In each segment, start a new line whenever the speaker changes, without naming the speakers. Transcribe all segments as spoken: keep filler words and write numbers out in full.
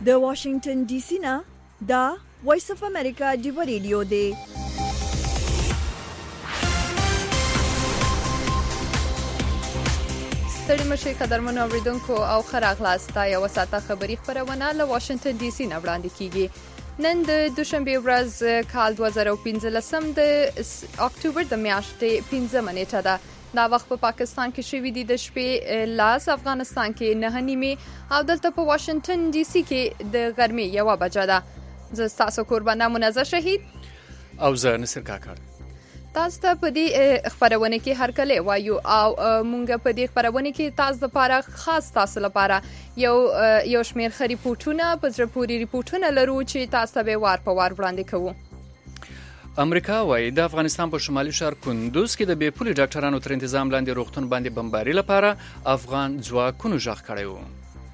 د واشنگټن ډي سي نه دا وایس اف امریکا ډیو ریډیو دی.
ستړي مشي قدرمنو اوریدونکو او ښه راغلاست. دا یوه ساعته خبري خپرونه له واشنګټن ډي سي نه وړاندې کیږي. نن د دوشنبې ورځ کال دوه زره او پنځلسم د اکتوبر د میاشتې پنځمه نیټه ده. دا وخت په پاکستان کې شوي دي د شپې لاس، افغانستان کې نهه نیمې او دلته په واشنګټن ډي سي کې د غرمې یوه بجه ده. زه ستاسو کوربانه منظر شهید
او زه نصر کاکړ.
تاسو ته په دې خبرونه کې هرکلی وایو او مونږ په دې خبرونه کې تاسو لپاره خاص تاسو لپاره یو یو شمېر ښه ریپورټونه په زړه پورې ریپورټونه لرو چې تاسو ته به وار په وار وړاندې کوو.
امریکا وايي د افغانستان په شمالي ښار کندوز کې د بې پولې ډاکټرانو تر انتظام لاندې روغتون باندې بمباري لپاره افغان ځواکونو غږ کړی و.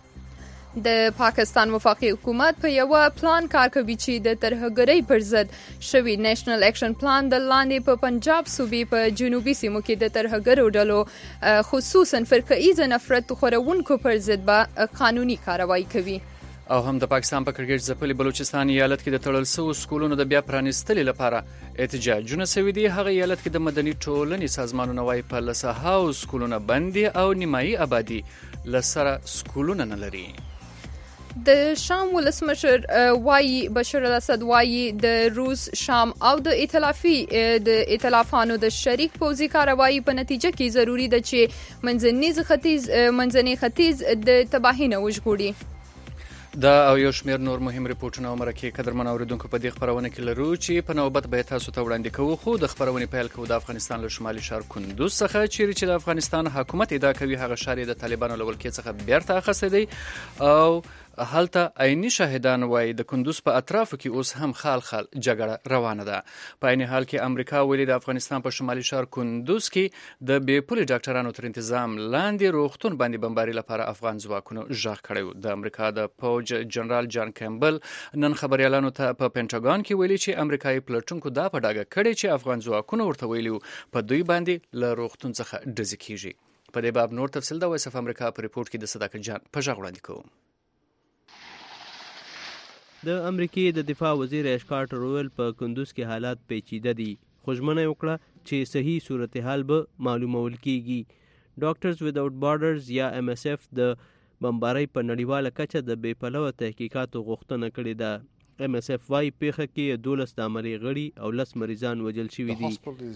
د پاکستان وفاقي حکومت په یو پلان کار کوي چې د ترهګرۍ پر ضد شوی نېشنل اکشن پلان د لاندې په پنجاب صوبې په جنوبي سیمو کې د ترهګرو ډلو خصوصا فرقه‌ایز نفرت خورونکو پر ضد به قانوني کاروایی کوي.
او هم د پاکستان په کرګیټ ځپلي بلوچستان ایالت کې د تړل شویو سکولونو د بیا پرانیستلو لپاره احتجاجونه شوي دي. هغه ایالت کې د مدني ټولنې سازمانونه وايي په لسهاو سکولونه بند دي او نیمایي آبادي لسره سکولونه نه لري.
د شام ولسمشر وایي بشار الاسد وایي د روس، شام او د ائتلافي د ائتلافانو د شریک پوځي کاروایی په نتیجه کې ضروری ده چې منځني ختیځ منځني ختیځ د تباهي نه وژغوري.
دا او یو شمېر نور مهم ریپورټونه او مرکې قدرمن اوریدونکو په دې خبرونه کې لرو چې په نوبت به تاسو ته وړاندې کوو. خو د خبرونې پیل کوو د افغانستان له شمالي ښار کندوز څخه چیرې چې د افغانستان حکومت ادعا کوي هغه ښار د طالبانو له ولکې څخه بیرته اخیستی دی او هلته عیني شاهدان وایي د کندوز په اطرافو کې اوس هم خال خال جګړه روانه ده. په عین حال کې امریکا ویلي د افغانستان په شمالي ښار کندوز کې د بې پولې ډاکټرانو تر انتظام لاندې روغتون باندې بمباري لپاره افغان ځواکونو غږ کړی و. د امریکا د پوج جنرال جان کیمبل نن خبريالانو ته په پینټاګون کې ویلي چې امریکایي پلټونکو دا په ډاګه کړی چې افغان ځواکونو ورته ویلي په دوی باندې له روغتون څخه ډزې کیږي. په دې باب نور تفصیل د وایس اف امریکا په ریپورت کې د صداقت جان په غږ وړاندې کوو.
د امریکای د دفاع وزیر ایش کارټر ویل په کندوز کې حالات پیچیده دي، خو ژمنه وکړه چې صحیح صورتحال به معلومول کیږي. ډاکټرز وداوټ بارډرز یا ایم ایس اف د بمبارۍ په نړیواله کچه د بې پلوه تحقیقاتو غوښتنه کړې ده. ایم ایس اف وايي پیښه کې دولس د عملي غړي او لس مریضان وژل شوي دي.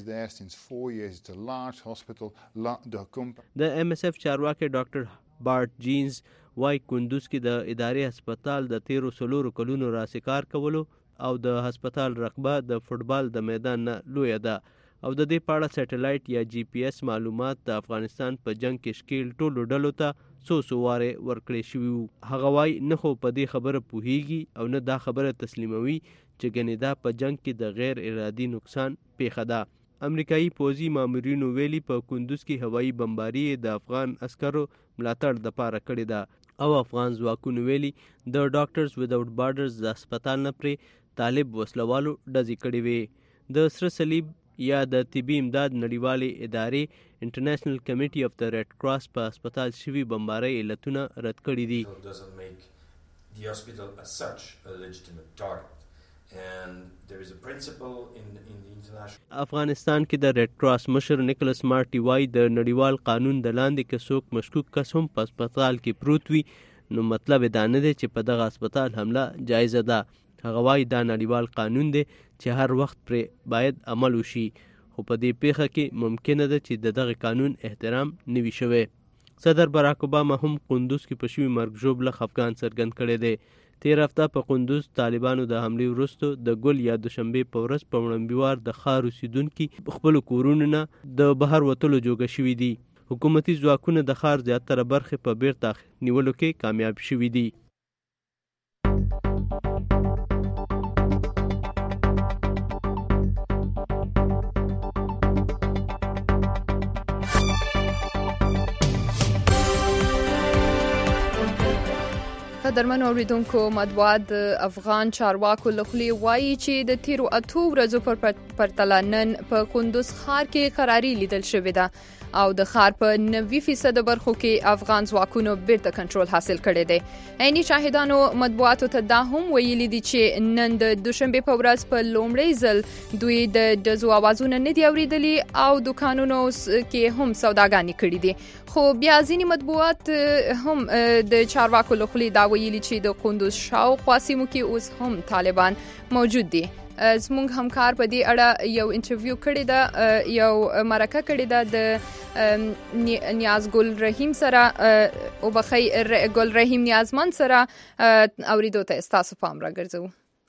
د ایم ایس اف چارواکي ډاکټر بارت جینز وايي کندوز کې د اداري هسپتال د تیرو څلورو کلونو راسکار کولو او د هسپتال رقبه د فوټبال د میدان نه لویه ده او د دې په اړه سټلایټ یا جی پی ایس معلومات د افغانستان په جنگ کې ښکیل ټولو ډلو ته څو څو وارې ورکړی شوي وو. هغه وايي نه خو په دې خبره پوهیږي او نه دا خبره تسلیموي چې ګنې دا په جنگ کې د غیر ارادي نقصان پیښه ده. امریکایي پوځي مامورینو ویلي په کندوز کې هوایي بمباري د افغان عسکرو ملاتړ دپاره کړې ده او افغان ځواکونو ویلي د ډاکټرز وداوټ بارډرز د هسپتال نه پرې طالب وسلوالو ډزې کړې وې. د سره صلیب یا د طبي امداد نړیوالې ادارې انټرنیشنل کمیټي اف د ریډ کراس په هسپتال شوي بمبارۍ علتونه رد کړي دي. افغانستان کې د ریډ کراس مشر نیکلس مارټي وايي د نړیوال قانون د لاندې که څوک مشکوک کس هم په هسپتال کې پروت وي نو مطلب دا نه دی چې په دغه هسپتال حمله جایزه ده. هغه وايي دا نړیوال قانون دی چې هر وخت پرې باید عمل وشي، خو په دې پیښه کې ممکنه ده چې د دغه قانون احترام نه وي شوی. صدر براک اوباما هم کندوز کې په شوي مرګ ژوبله خفګان څرګند کړی دی. تیر هفته په کندوز طالبانو د حملې وروسته د ګل یا دوشنبې په ورځ په وړاندویوار د ښار اوسیدونکي خپلو کورونو نه د بهر وتلو جوګه شوي دي. حکومتي ځواکونه د ښار زیاتره برخې په بیرته نیولو کې کامیاب شوي دي.
قدرمنو اوریدونکو، مطبوعات د افغان چارواکو له خولې وایي چې د تیرو اتو ورځو پر پرتله نن په کندوز ښار کې قراري لیدل شوې ده او د ښار په نوي فیصد برخو کې افغان ځواکونو بیرته کنټرول حاصل کړی دی. عیني شاهدانو مطبوعاتو ته دا هم ویلي دي چې نن د دوشنبه په ورځ په لومړي ځل دوی د ډزو اوازونه نه دي اوریدلي او دکانونو کې هم سوداګانې کړې دي. خو بیا ځینې مطبوعات هم د چارواکو له خولې دا ویلي چې د قندوز شاوخوا سیمو کې اوس هم طالبان موجود دي. زموږ همکار په دې اړه یو انټرویو کړی ده، یو مرکه کړی ده د نیاز ګل رحیم سره او بخی ګل رحیم نیازمن سره اوریدو ته تاسو پام راګرځو.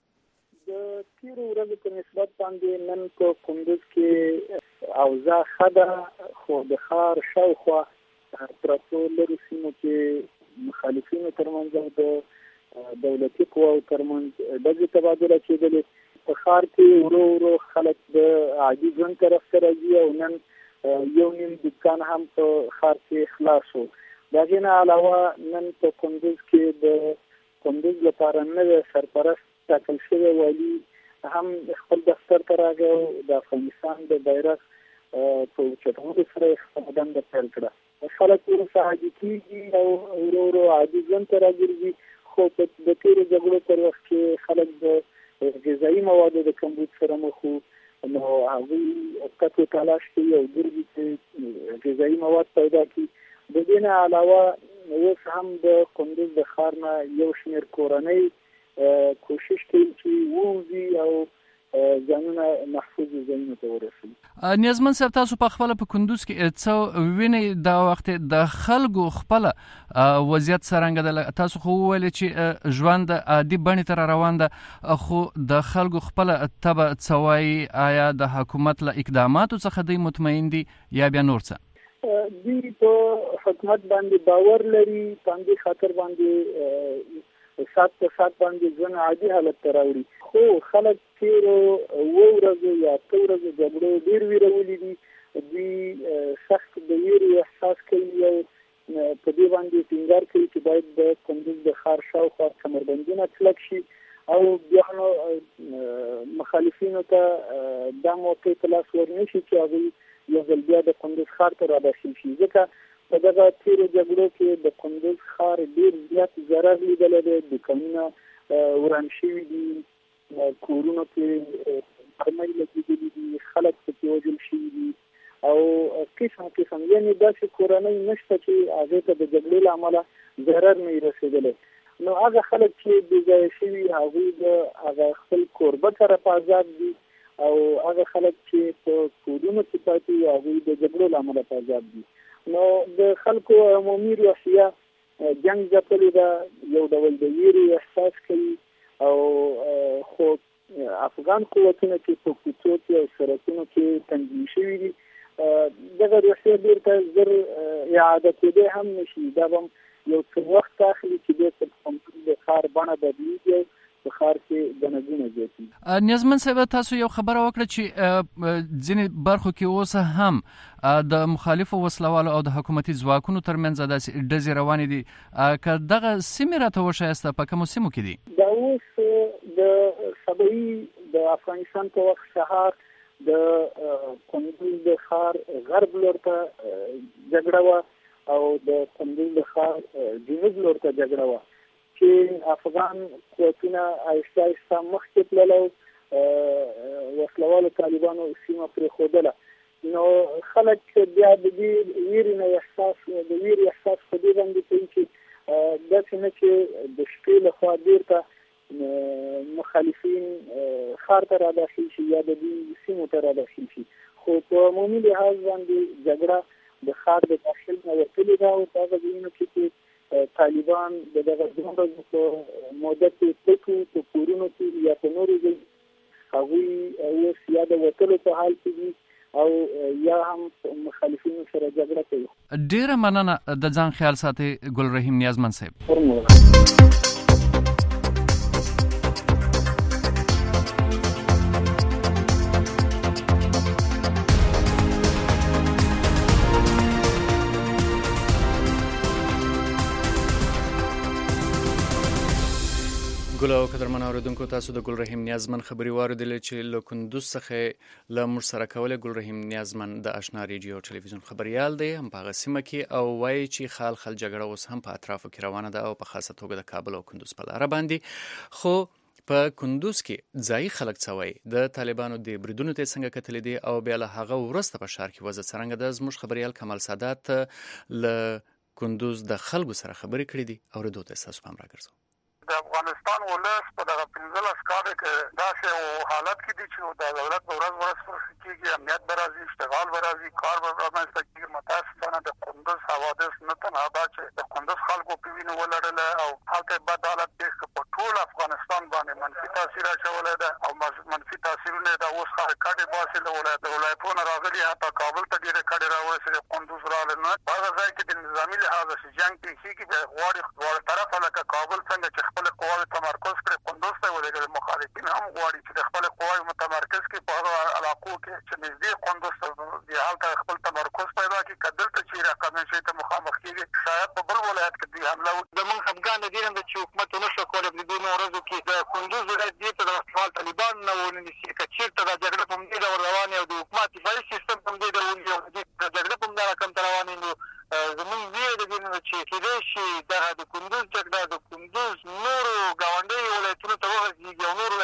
د تیرو ورځو په نسبت باندې نن په قندوز کې اوضاع ښه ده، خو د ښار شاوخوا پرتو لرې سیمو کې مخالفینو ترمنځ او د دولتي قواو ترمنځ ډزې تبادله کېدلې. په ښار کې ورو ورو خلک د عادي ژوند طرف ته راځي او نن یو نیم دکان هم په ښار کې خلاص شو. د هغې نه علاوه نن په قندوز کې د قندوز لپاره نوی سرپرست ټاکل شوی والي هم خپل دفتر ته راغی او د افغانستان د بیرغ په اوچتولو سره یې خپله دنده پیل کړه. خلک وروسته عادي کېږي او ورو ورو عادي ژوند ته راګرځي. خو د تېرو جګړو پر وخت کې خلک د غذایي موادو د کمبود سره مخ وو، نو هغوی قطع تلاش کوي او ګرځي چې غذایي مواد پیدا کړي. د دې نه علاوه اوس هم د قندوز د ښار نه یو شمېر کورنۍ کوشش کوي چې ووځي او ځانونه محفوظ ځایونو ته ورسوي.
نیازمن صاحب، تاسو په خپله په کندوز کې څه وینئ دا وخت د خلکو خپله وضعیت څرنګه ده؟ تاسو خو وویل چې ژوند عادي بڼې ته را روان ده، خو د خلکو خپله طبع څه وایي؟ آیا د حکومت له اقداماتو څخه دوی مطمئن دي یا بیا نور څه؟
دوی په حکومت باندې باور لري، په همدې خاطر باندې سات په سات باندې ژوند عادي حالت ته راوړي. خو خلک تېرو اوه ورځو یا اته ورځو جګړو ډېر ویرولي دي. دوی سخت د ویرې احساس کوي او په دې باندې ټینګار کوي چې باید د قندوز د ښار شاوخوا کمربندونه کلک شي او بیا نو مخالفینو ته دا موقع په لاس ورنه شي چې هغوی یو ځل بیا د قندوز ښار ته راداخل شي. ځکه په دغه تیرو جګړو کې د قندوز ښار ډېر زیات ضرر لیدلی دی. دکانونه وران شوي دي، کورونو کې مرمۍ لګېدلي دي، خلک پکې وژل شوي دي او قسم قسم یعنې داسې کورنۍ نشته چې هغې ته د جګړې له امله ضرر نه وي رسېدلی. نو هغه خلک چې بې ځایه شوي هغوی د هغه خپل کوربه سره په عذاب دي او هغه خلک چې په کورونو کې پاتې وي هغوی د جګړو له امله په عذاب دي. نو د خلکو عمومي روحیه جنګ ځپلې ده، یو ډول د ویرې احساس کوي او خو افغان قوتونه چې په کوڅو کې او سړکونو کې تنظیم شوي دي دغه روحیه بیرته زر اعاده کېدی هم نشي. دا به یو څه وخت اخلي چې بیرته په قندوز د ښار بڼه بدلېږي په ښار کې ګڼهګونه زیاتېږي.
نیازمن صاحب، تاسو یو خبره وکړه چې ځینې برخو کې اوس هم د مخالفو وسلوالو او د حکومتي ځواکونو ترمنځ داسې ډزې روانې دي. که دغه سیمې راته وښایاست په کومو سیمو کې دي؟
دا اوس د سبعي د افغانستان په وخت سهار د قندوز د ښار غرب لور ته جګړه وه او د قندوز د ښار جنوب لور ته جګړه وه چې افغان قوتونه آهسته آهسته مخکې تلل او وسلوالو طالبانو سیمه پرېښودله. نو خلک بیا د دې ویرې نه احساس د ویرې احساس په دې باندې کوي چې داسې نه چې د شپې لخوا بیرته مخالفین ښار ته راداخل شي یا د دې سیمو ته راداخل شي. خو په عمومي لحاظ باندې جګړه د ښار د داخل نه وتلې ده او په هغه ځایونو کې چې طالبان د دغه دوه ورځو په موده کې پټو په کورونو کې یا په نورو ځایونو هغوی اوس یا د وتلو په حال کې دي او یا هم مخالفینو سره جګړه کوي.
ډېره مننه. د ځان خیال ساتئ ګل رحیم نیازمن صاحب. ګل او قدرمن اوریدونکو تاسو د ګل رحیم نیازمن خبري واردلې چې له کندوز څخه له موږ سره کوله. ګل رحیم نیازمن د آشنا ریډیو ټلویزیون خبريال دی هم په سیمه کې او وایي چې خال خل جګړه اوس هم په اطرافو کې روانه ده او په خاصه توګه د کابل او کندوز په لار باندې. خو په کندوز کې ځای خلک څوي د طالبانو د بریدونو ته څنګه کتل دي او بیا له هغه ورسته په شهر کې وضع څنګه ده. زموږ خبريال کمال سادات له کندوز د خلکو سره خبرې کړې دي او ردو ته اساس هم راګرځو.
د افغانستان ولس په دغه پنځلس کال کې داسې حالت کې دي چې د دولت په ورځ ورځ فرصت کېږي، امنیت به راځي، اشتغال به راځي، کار به رامنځته کېږي. متاسفانه د کندوز حوادث نه تنها دا چې د کندوز خلکو په وینو ولړله او هلته بد حالت پېښ کړ، په ټول افغانستان باندې منفي تاثیر اچولی ده او منفي تاثیرونه د اوس کډې باسي له ولایت ولایتونه راغلي، حتی کابل ته ډېرې کډې راورسېدې، کندوز راغلی نه. په هغه ځای کې د نظامي لحاظه چې جنګ پېښېږي غواړي دواړه طرفه لکه کابل څنګه چې خپل قواوې تمرکز کړي، کندوز ته ولېږل. مخالفین هم غواړي چې د خپل قواوې متمرکز کړي په هغه علاقو کې چې نږدې کندوز ته دي، هلته خپل تمرکز پیدا کړي. که دلته چې رقمي شي ته مخامخ کېږي، شاید په بل ولایت کې دوی حمله وکړي. زموږ خفګان د دې نه ده چې حکومت ونه شو کولی په دې دوه ورځو کې د کندوز ولایت دې ته د وسلوال طالبان نه ونیسي. که چېرته دا جګړه په همدې ډول روانې او د حکومت دفاعي سیستم په همدې ډول وي او د جګړه په همدا رقم ته روانې، نو زموږ ویره د دې نه ده چې کېدای شي دغه د کندوز جګړه د کندوز نورو ګاونډیو ولایتونو ته وغځېږي او نور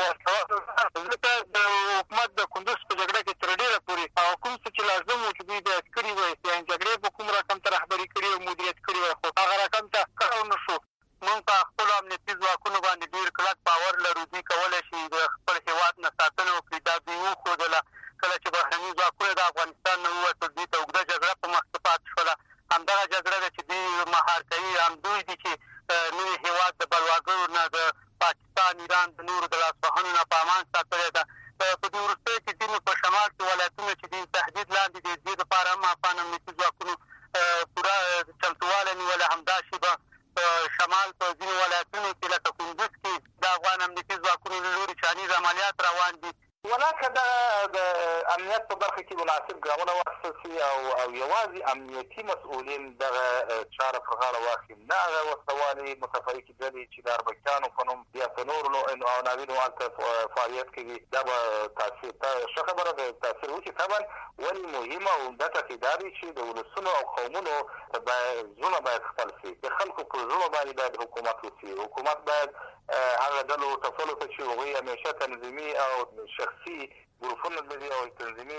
ځکه د حکومت د کندوز په جګړه کې تر ډېره پورې او کوم څه چې لازم وو چې دوی باید کړي وای، یعنې جګړې په کوم رقم ته رهبري کړي او مدیریت کړي وای، خو هغه رقم ته کار ونه شو. موږ په خپلو امنیتي ځواکونو باندې ډېر کلک باور لرو، دوی کولی شي د خپل هېواد نه ساتنه وکړي. دا دوی وښودله کله چې بهرني ځواکونه د افغانستان نه ووتل، دوی ته اوږده جګړه په مخ کې پاتې شوله. همدغه جګړه ده چې دوی مهار کوي، هم دوی دي چې نوي هېواد د بلواګرو نه د پاکستان، ایران، د نورو د لاسوهنو نه په امان ساتلی ده. په دې وروستیو کې ځینې په شمال کې ولایتونه چې د تهدید لاندې دي، دې دپاره هم افغان امنیتي ځواکونو پوره چمتووالی نیولی. همداسې به په شمال په ځینې ولایتونو کې لکه کندوز کې د افغان امنیتي ځواکونو له لوري چانیز عملیات روان دي. ولاکه دغه د امنیت په برخه کې مناسب ګامونه واخیستل سي او او یوازې امنیتي مسؤلین دغه چاره پر غاړه واخلي، نه هغه وسلوالې متفرقې ډلې چې د اربکیانو په نوم یا په نورو عناوینو هلته فعالیت کوي. دا به تاثیر ښه خبره ده تاثیر وکړي طبعا، ولې مهمه او عمده ټکي دا دی چې د ولسونو او قومونو زړونه باید خپل سي، د خلکو په زړونو باندې باید حکومت وسي. حکومت باید هغه ډلو ټپلو ته چې هغوی همیشه تنظیمي او شخصي ګروپونه لري او تنظیمي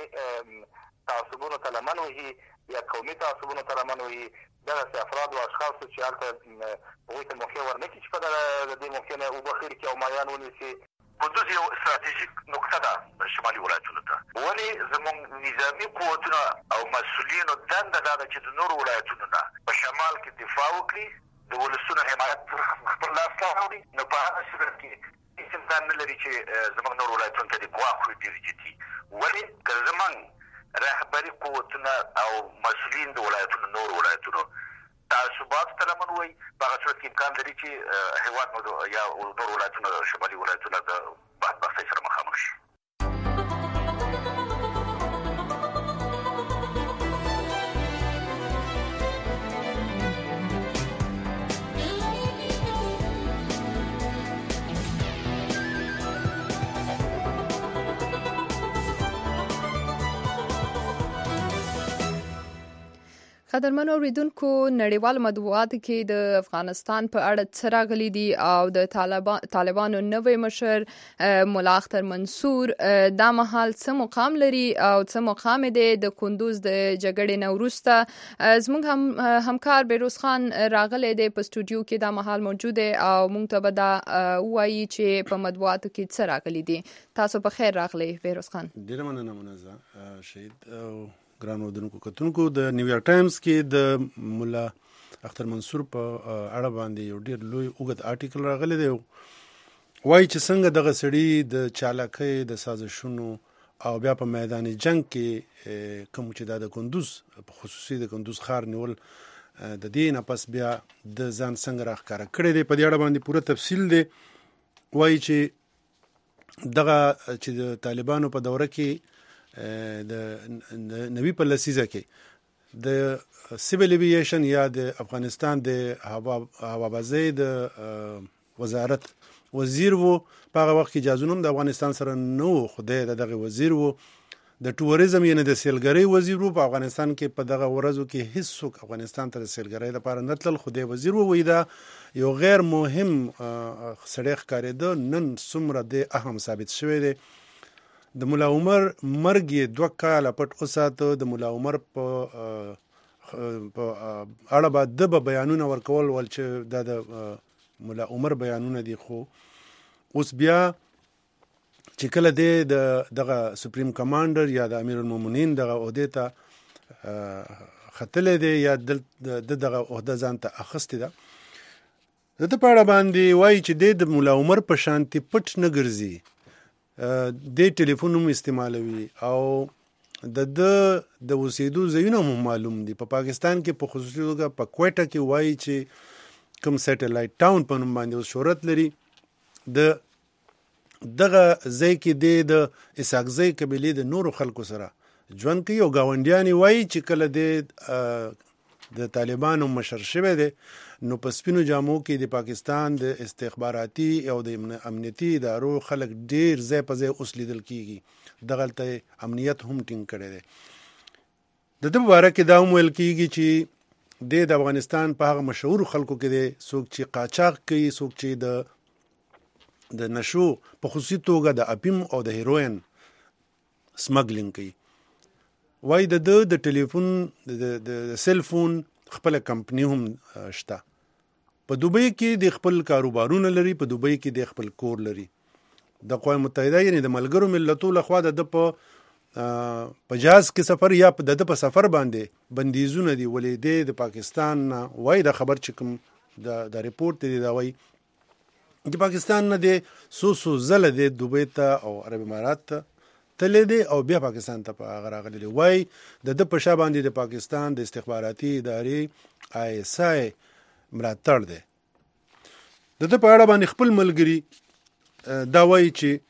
تعصبونو ته لمن وهي یا قومي تعصبونو ته لمن وهي، دغسې افراد او اشخاصو چې هلته هغوی ته موقع ورنه کړي چې په دغه د دې موقع نه وبخیر کړي او مایان ونیسي. کندوز یو استراتیژیک نقطه ده شمالي ولایتونو ته، ولې زموږ نظامي قوتونه او مسؤلینو دنده دا ده چې د نورو ولایتونو نه په شمال کې دفاع وکړي، د ولسونو حمایت خپل لاس ته راوړي. نو په هغه صورت کې هېڅ امکان نه لري چې زموږ نور ولایتونو ته د ګواښ وي ډېر جدي. ولې که زموږ رهبري قوتونه او مسؤلین د ولایتونو نور ولایتونو تعصباتو ته لمن وایي، په هغه صورت کې امکان لري چې هېواد مو یا نور ولایتونه شمالي ولایتونه د بدبختۍ سره مخامخ شي.
قدرمن اوریدونکو، نړیوال مطبوعاتو کې د افغانستان په اړه څه راغلي دي او د طالبانو نوی مشر ملا اختر منصور دا مهال څه مقام لري او څه مقام دی د کندوز د جګړې نه وروسته. زموږ هم همکار بیروز خان راغلی دی په سټوډیو کې دا مهال موجود دی او موږ ته به دا ووایي چې په مطبوعاتو کې څه راغلي دي. تاسو په خیر راغلی بیروز خان.
ډېره مننه منزه شهید او ګرانو اردوونکو کتونکو. د نیویارک ټایمز کې د مولا اختر منصور په اړه باندې یو ډېر لوی اوږد آرټیکل راغلی دی، وایي چې څنګه دغه سړي د چالاکۍ د سازشونو او بیا په میدان جنگ کې کوم چې دا د کندوز په خصوصي د کندوز ښار نیول د دې نه پس بیا د ځان څنګه راښکاره کړی دی، په دې اړه باندې پوره تفصیل دی. وایي چې دغه چې د طالبانو په دوره کې د نوي په لسیزه کې د سیویل ایوییشن یا د افغانستان د هوابازۍ د وزارت وزیر وو په هغه وخت کې اجازه هم د افغانستان سره نه و، خدای د دغه وزیر وو د ټوریزم یعنی د سیلګرۍ وزیر وو. په افغانستان کې په دغه ورځو کې هیڅوک افغانستان ته د سیلګرۍ لپاره نه تلل، خدای وزیر وو. وی دا یو غیر مهم سړی ښکارېده، نن څومره د اهم ثابت شوی دی. د مولا عمر مرګ یې دوه کاله پټ وساته. د مولا عمر په په اړه به د به بیانونه ورکول ول چې دا د مولا عمر بیانونه دي، خو اوس بیا چې کله دی د دغه سپریم کمانډر یا د امیر المؤمنین دغه عہدې ته ختلی دی یا د دغه عہده ځان ته اخیستې ده، د ده په اړه باندې وایي چې دی د مولا عمر په شانتې پټ نه ګرځي، دی ټلیفون هم استعمالوي او د ده د اوسېدو ځایونه هم معلوم دي. په پاکستان کې په خصوصي توګه په کویټه کې وایي چې کوم سیټلایټ ټاون په نوم باندې اوس شهرت لري، د دغه ځای کې دی د اسحاقزی قبیلې د نورو خلکو سره ژوند کوي او ګاونډیان یې وایي چې کله دی د طالبانو مشر شوی دی نو په سپینو جامو کې د پاکستان د استخباراتي او د امنیتي ادارو خلک ډیر ځای په ځای اوس لیدل کیږي، دغلته امنیت هم ټینګ کړی دی. د ده په باره کې دا هم ویل کیږي چې دی د افغانستان په هغه مشهور خلکو کې دی څوک چې قاچاق کوي، څوک چې د د نشو په خصوصي توګه د اپیم او د هیروین سمګلینګ کوي. وای د د د ټلیفون د سیل فون خپل کمپنی هم شته. په دوبۍ کې د خپل کاروبارونه لري، په دوبۍ کې د خپل کور لري. د اقوام متحده یعنی د ملګرو ملتونو لخوا د په په جهاز کې سفر یا د د په سفر باندې بندیزونه دي، ولې د پاکستان وای د خبر چې کوم د ریپورت دی دا وای د پاکستان نه دی سو سو زله دی دوبۍ ته او عرب امارات ته تللی دی او بیا پاکستان ته په هغه راغلی دی. وای د ده په شا باندې د پاکستان د استخباراتي ادارې آی اس آی ملاتړ دی. د ده په اړه باندې خپل ملګري دا وایي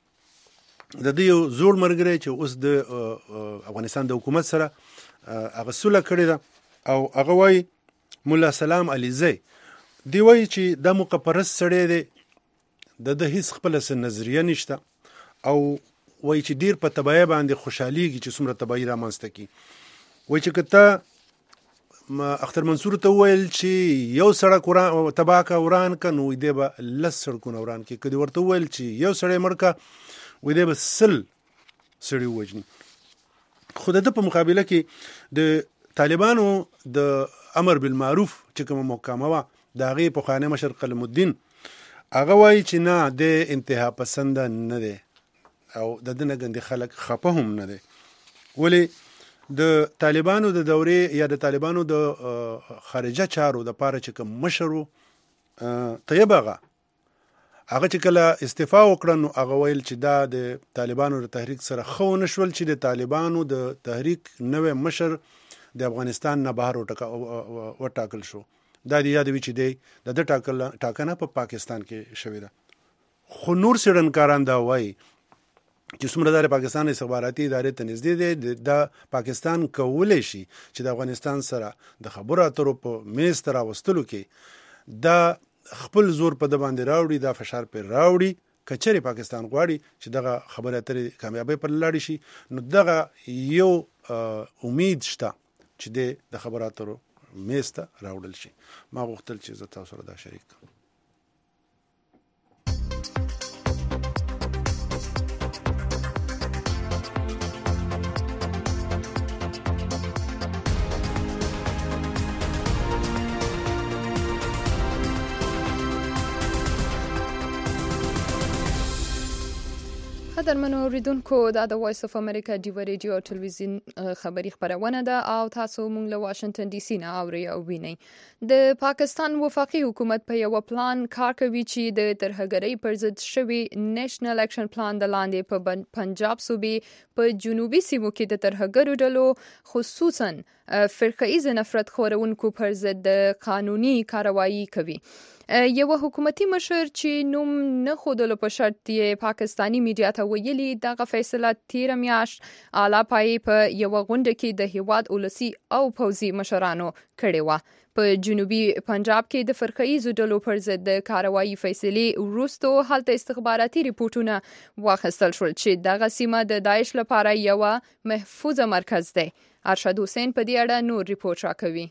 چې د ده یو زوړ ملګری چې اوس د افغانستان د حکومت سره هغه سوله کړې ده او هغه وایي مولا سلام علیزی دی وایي چې دا مقپرست سړی دی، د ده هیڅ خپله څه نظریه نشته او وایي چې ډیر په تباهۍ باندې خوشحالیږي چې څومره تباهي رامنځته کړي. وایي چې که ته اختر منصور ته وویل چې یو سړک تباه که وران که نو دی به لس سړکونه وران کړي، که دې ورته وویل چې یو سړی مړ که وایي دی به سل سړي ووژني. خو د ده په مقابله کې د طالبانو د امر بالمعروف چې کومه محکمه وه د هغې پخوانی مشر قلم الدین هغه وایي چې نه د انتها پسنده نه دی او د ده نه ګندې خلک خفه هم نه دی. ولې د طالبانو د دورې یا د طالبانو د خارجه چارو د پاره چې کوم مشر و طیب هغه هغه چې کله استعفا وکړه نو هغه ویل چې دا د طالبانو د تحریک سره ښه ونه شول چې د طالبانو د تحریک نوی مشر د افغانستان نه بهر وټاکل شو. دا دی یادوي چې دی د ده ټاکنه په پاکستان کې شوې ده. خو نور څېړنکاران دا وایي چې څومره د پاکستان استخباراتي ادارې ته نږدې دی، د پاکستان کولی شي چې د افغانستان سره د خبرو اترو په میز ته راوستلو کې دا خپل زور په ده باندې راوړي، دا فشار پرې راوړي. که چېرې پاکستان غواړي چې دغه خبرې اترې کامیابۍ پر لاړې شي نو دغه یو امید شته چې دی د خبرو اترو میز ته راوړل شي. ما غوښتل چې زه تاسو سره دا شریک کړم.
قدرمنو اوریدونکو دا د وایس اف امریکا ډیو ریډیو او ټلویزیون خبری خبرونه ده او تاسو مونږ له واشنگټن ډي سي نه اورئ او وینئ. د پاکستان وفاقي حکومت په یو پلان کار کوي چې د ترهګرۍ پر ضد شوی نېشنل اکشن پلان د لاندې په پنجاب صوبې په جنوبي سیمو کې د ترهګرو ډلو خصوصا فرقه‌ایز نفرت خورونکو پر ضد قانوني کاروایی کوي. یو حکومتي مشر چې نوم نه ښودلو په شرط یې پاکستانی میډیا ته ویلي دغه فیصله تیره میاشت اعلی پایې په یوه غونډه کې د هیواد ولسي او پوځي مشرانو کړې وه. په جنوبي پنجاب کې د فرقه‌ایزو ډلو پر ضد د کاروایي فیصلې وروسته هلته استخباراتي ریپورتونه واخیستل شول چې دغه سیمه د داعش لپاره یوه محفوظه مرکز دی. ارشد حسین په دې اړه نور ریپورت راکوي.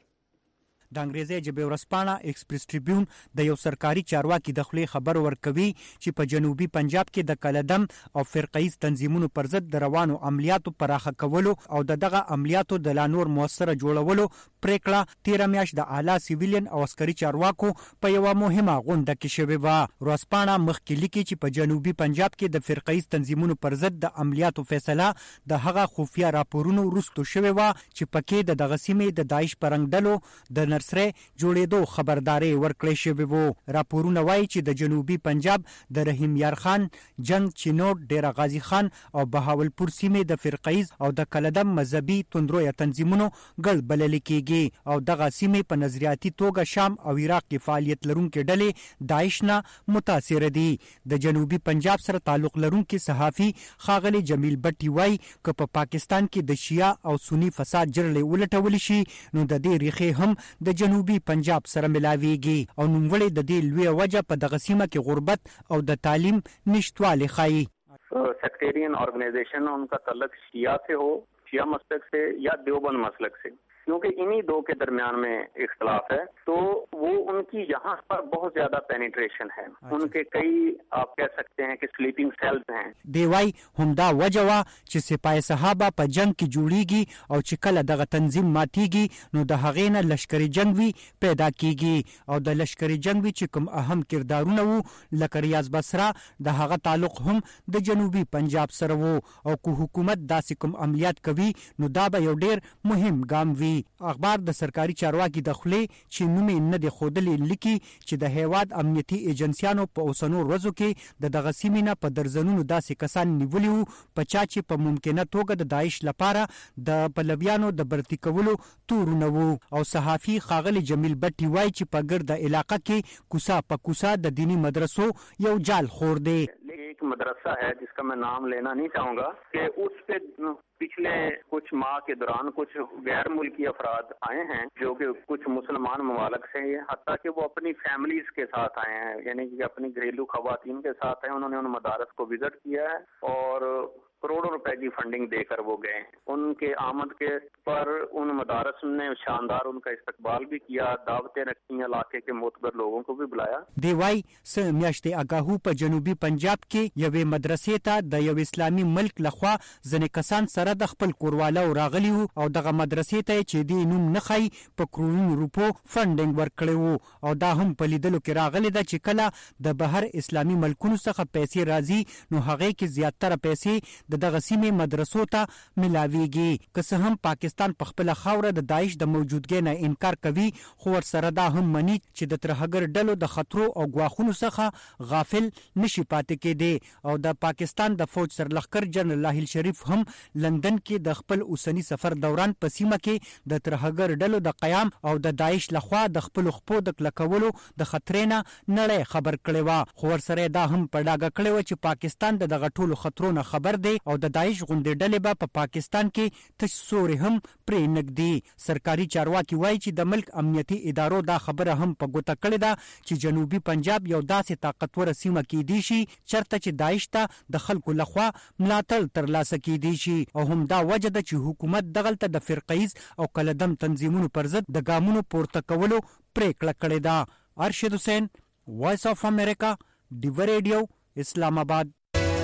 د انګریزي ژبې ورځپاڼه ایکسپریس ټریبیون د یو سرکاري چارواکي د خولې خبر ورکوي چې په جنوبي پنجاب کې د کلدم او فرقه‌ایز تنظیمونو پر ضد د روانو عملیاتو پراخه کولو او د دغه عملیاتو د لا نور موثره جوړولو پریکړه تیره میاشت د اعلی سیویلین او عسکري چارواکو په یوه مهمه غونډه کې شوې وه. ورځپاڼه مخکې لیکي چې په جنوبي پنجاب کې د فرقه‌ایز تنظیمونو پر ضد د عملیاتو فیصله د هغه خفیه راپورونو وروسته شوې وه چې پکې د دغه سیمې د داعش پرنګ ډلو د سره جوړېدو خبرداري ورکړې شوې وو. راپورونه وایي چې د جنوبي پنجاب د رحیم یار خان، جنگ چینوټ، ډیره غازی خان او بهاولپور سیمې د فرقه‌ایز او د کلدم مذهبي توندرویه تنظیمونو ګډ بلل کېږي او دغه سیمې په نظریاتي توګه شام او عراق کې فعالیت لرونکي ډلې داعش نه متاثر دي. د جنوبي پنجاب سره تعلق لرونکي صحافي ښاغلي جمیل بټي وایي که په پاکستان کې د شیعه او سنی فساد جرړې ولټول شي نو د دې ریښې هم د جنوبي پنجاب سره ملاویږي او نوموړی د دې لویه وجه په دغه سیمه کې غربت او د تعلیم نشټوالی ښایي.
Sectarian organisation उनका तल्लुक शिया से हो, शिया मसलक से या देवबंद मसलक से, क्योंकि इन्हीं दो के दरमियान में इख्तलाफ है तो वो उनकी यहाँ पर बहुत ज्यादा पेनिट्रेशन है. उनके कई आप कह सकते हैं कि स्लीपिंग सेल्स हैं.
دیوای همدا وجه وا چې سپاه صحابه په جنگ کې جوړیږي او چې کله دغه تنظیم ماتیږي نو د هغې نه لشکري جنگ وی پیدا کیږي او د لشکري جنگ وی چې کوم اهم کردارونه وو لکه ریاض بصره د هغه تعلق هم د جنوبي پنجاب سره وو او کو حکومت داسې کوم عملیات کوي نو دا به یو ډیر مهم ګام وي. اخبار د سرکاري چارواکي د خولې چې نوم یې نه دی ښودلی لیکي چې د هیواد امنیتي ایجنسیانو په اوسنو ورځو کې د دغه سیمې نه په درزنونو داسې کسان نیولي وو په چا چې په ممکنه توګه د داعش لپاره د پلویانو د برتی کولو تورونه وو. او صحافي ښاغلي جمیل بټي وایي چې په ګرده علاقه کې کوسا په کوسا د دینی مدرسو یو جال خور دی.
एक मदरसा है जिसका मैं नाम लेना नहीं चाहूँगा कि उस पे पिछले कुछ माह के दौरान कुछ गैर मुल्की अफराद आए हैं जो कि कुछ मुसलमान ममालक से हैं, हत्ता कि वो अपनी फैमिलीज के साथ आए हैं, यानी कि अपनी घरेलू खवातीन के साथ हैं. उन्होंने उन मदारस को विजिट किया है और करोड़ों रुपए की फंडिंग देकर वो गए. उनके आमद के पर उन मदारस ने शानदार उनका इस्तकबाल भी किया, दावतें रखी, इलाके के मोतबर लोगों को भी बुलाया.
دیوای س میاشتې اگاهو په جنوبي پنجاب کې یوې مدرسې ته د یو اسلامي ملک لخوا ځنې کسان سره د خپل کورواله راغلي وو او دغه مدرسې ته چې دی نوم نه خای په کرونو روپو فنډینګ ورکړی وو او دا هم په لیدلو کې راغلی ده چې کله د بهر اسلامي ملکونو څخه پیسې راځي نو هغې کې زیاتره پیسې د دغه سیمې مدرسو ته ملاویږي. که څه هم پاکستان په خپله خاوره د داعش د موجودګۍ نه انکار کوي خو ورسره دا هم مني چې د ترهګر ډلو د خطرو او ګواښونو څخه غافل نشي پاتې کېدی او د پاکستان د فوج سرلښکر جنرال لاهیل شریف هم لندن کې د خپل اوسنی سفر دوران په سیمه کې د ترهګر ډلو د قیام او د داعش لخوا د خپل خپو د کلکولو د خطرې نه نړۍ خبر کړې وه خو ورسره دا هم په ډاګه کړې وه چې پاکستان د دغه ټولو خطرو نه خبر دی او د داعش غوندې ډلې به په پاکستان کې تش سوري هم پرې نږدي. سرکاري چارواکي وایي چې د ملک امنیتي ادارو دا خبره هم په ګوته کړې ده چې جنوبي پنجاب یو داسې طاقتوره سیمه کېدی شي چرته چې داعش ته د خلکو لخوا ملاتړ ترلاسه کېدی شي او هم دا وجه ده چې حکومت دغلته د فرقه‌ایز او کلدم تنظیمونو پر ضد د ګامونو پورته کولو پریکړه کړې ده. ارشد حسین، وایس آف امریکا، ډیو ریډیو، اسلام آباد.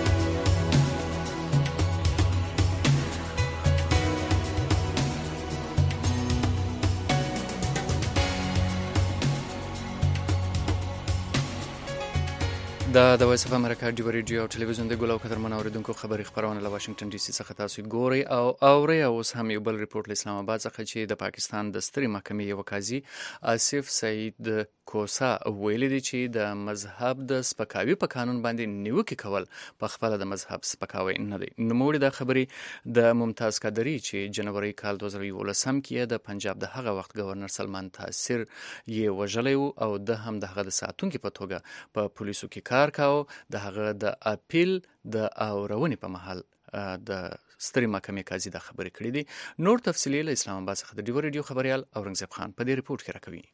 دا د وایس اف امریکا ډیو ریډیو او ټلویزیون د ګل او قدرمن اوریدونکو خبري خبرونه له واشنگټن ډي سي څخه تاسو ګوري او اوري. اوس هم یو بل ریپورت له اسلام آباد څخه چې د پاکستان د سترې محکمې یو قاضي آصف سعید کوسا ویلي دی چې د مذهب د سپکاوي په قانون باندې نیوکه کول په خپل د مذهب سپکاوي نه دی. نوموړي دا خبري د ممتاز قادری چې جنوري کال دوه زره یولسم کې د پنجاب د هغه وخت گورنر سلمان تاثیر یې وژلی او د هم د هغه د ساتونکو په توګه په پولیسو کې کار کاو. د هغه د اپیل د اورونې په محل د سترې محکمې قاضي دا خبرې کړې دي. نور تفصیلي له اسلام آباد څخه د ډیو ریډیو خبريال اورنګزیب خان په دې ریپورت کې راکوي.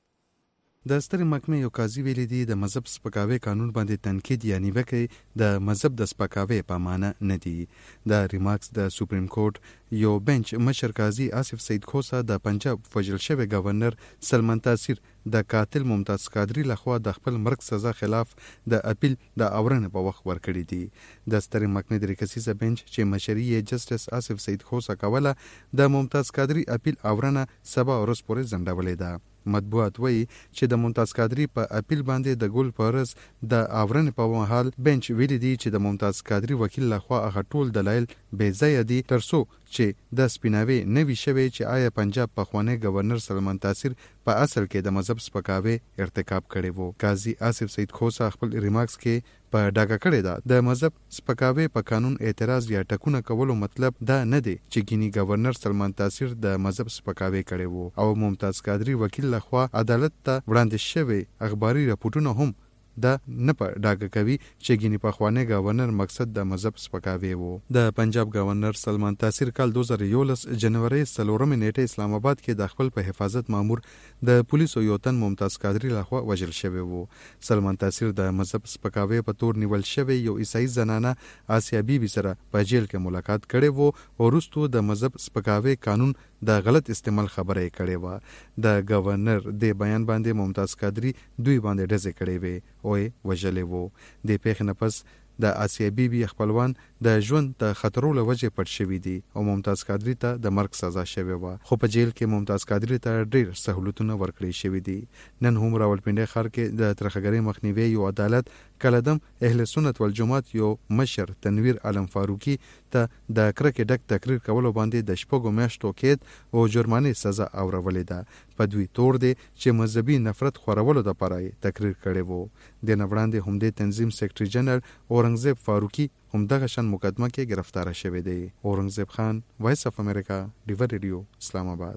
د سترې محکمې یو قاضي ویلي دی د مذهب سپکاوي قانون باندې تنقید یا نیوکه د مذهب د سپکاوي په معنا نه دی. د ریمارکس د سپریم کورټ یو بنچ مشر قاضي آصف سید خوسا د پنجاب وژل شوی گورنر سلمان تاثیر د قاتل ممتاز قادری لخوا د خپل مرګ سزا خلاف د اپیل د اورنه په وخت ورکړی دی. د سترې محکمې د ریکسیزه بنچ چې مشري یې جسټس آصف سید خوسا کوله د ممتاز قادری اپیل اورنه سبا ورځ پورې ځنډولې ده. مطبوعات وایي چې د ممتاز قادری په اپیل باندې د ګول پرز د اورنې په مهال بنچ ویلي دی چې د ممتاز قادری وکیل لخوا هغه ټول دلایل بې ځایه دي ترڅو چې د سپیناوي نوي شوی چې آیا پنجاب پخوانی گورنر سلمان تاثیر په اصل کې د مذهب سپکاوي ارتکاب کړی وو. قاضي آصف سید خوسا خپل ریمارکس کې په ډاګه کړی دا د مذهب سپکاوي په قانون اعتراض یا ټکونه کولو مطلب دا نه دی چې ګینی گورنر سلمان تاثیر د مذهب سپکاوي کړی وو او ممتاز قادری وکیل لخوا عدالت ته وړاندې شوی اخباري راپورټونه هم دا نه په ډاګه کوي چې ګینی پخوانی گورنر مقصد د مذهب سپکاوي وو. د پنجاب گورنر سلمان تاثیر کال دوه زره یولس جنوري څلورمې نیټه اسلام آباد کې د خپل په حفاظت مامور د پولیسو یو تن ممتاز قادری لخوا وژل شوی وو. سلمان تاثیر د مذهب سپکاوي په تور نیول شوی یو عیسائی زنانه آسیا بیبي سره په جیل کې ملاقات کړي وو او وروسته د مذهب سپکاوي قانون د غلط استعمال خبره یې کړې وه. د گورنر د بیان باندې ممتاز قادری دوی باندې ډزې کړې وې او یې وژلې وو. د پیښې نه پس د آسیا بیبي خپلوان د ژوند د خطرو له وجې پټ شوي دي او ممتاز قادری ته د مرګ سزا شوې وه خو په جیل کې ممتاز قادری ته ډېر سهولتونه ورکړي شوي دي. نن هم راولپنډي ښار کې د ترخګرۍ مخنیوي یو عدالت کلدم اهل سنت والجماعت یو مشر تنویر عالم فاروقي ته د کرکې ډک تقریر کولو باندې د شپږو میاشتو قید او جرمانې سزا اورولې ده. په دوی تور دی چې مذهبي نفرت خورولو لپاره تقریر کړی وو. د نه وړاندې هم د تنظیم سیکرټري جنرال اورنګزیب فاروقي هم دغه شان مقدمه کې گرفتار شوی دی. اورنګزیب خان، وایس اف امریکا، ډیو ریډیو، اسلام آباد.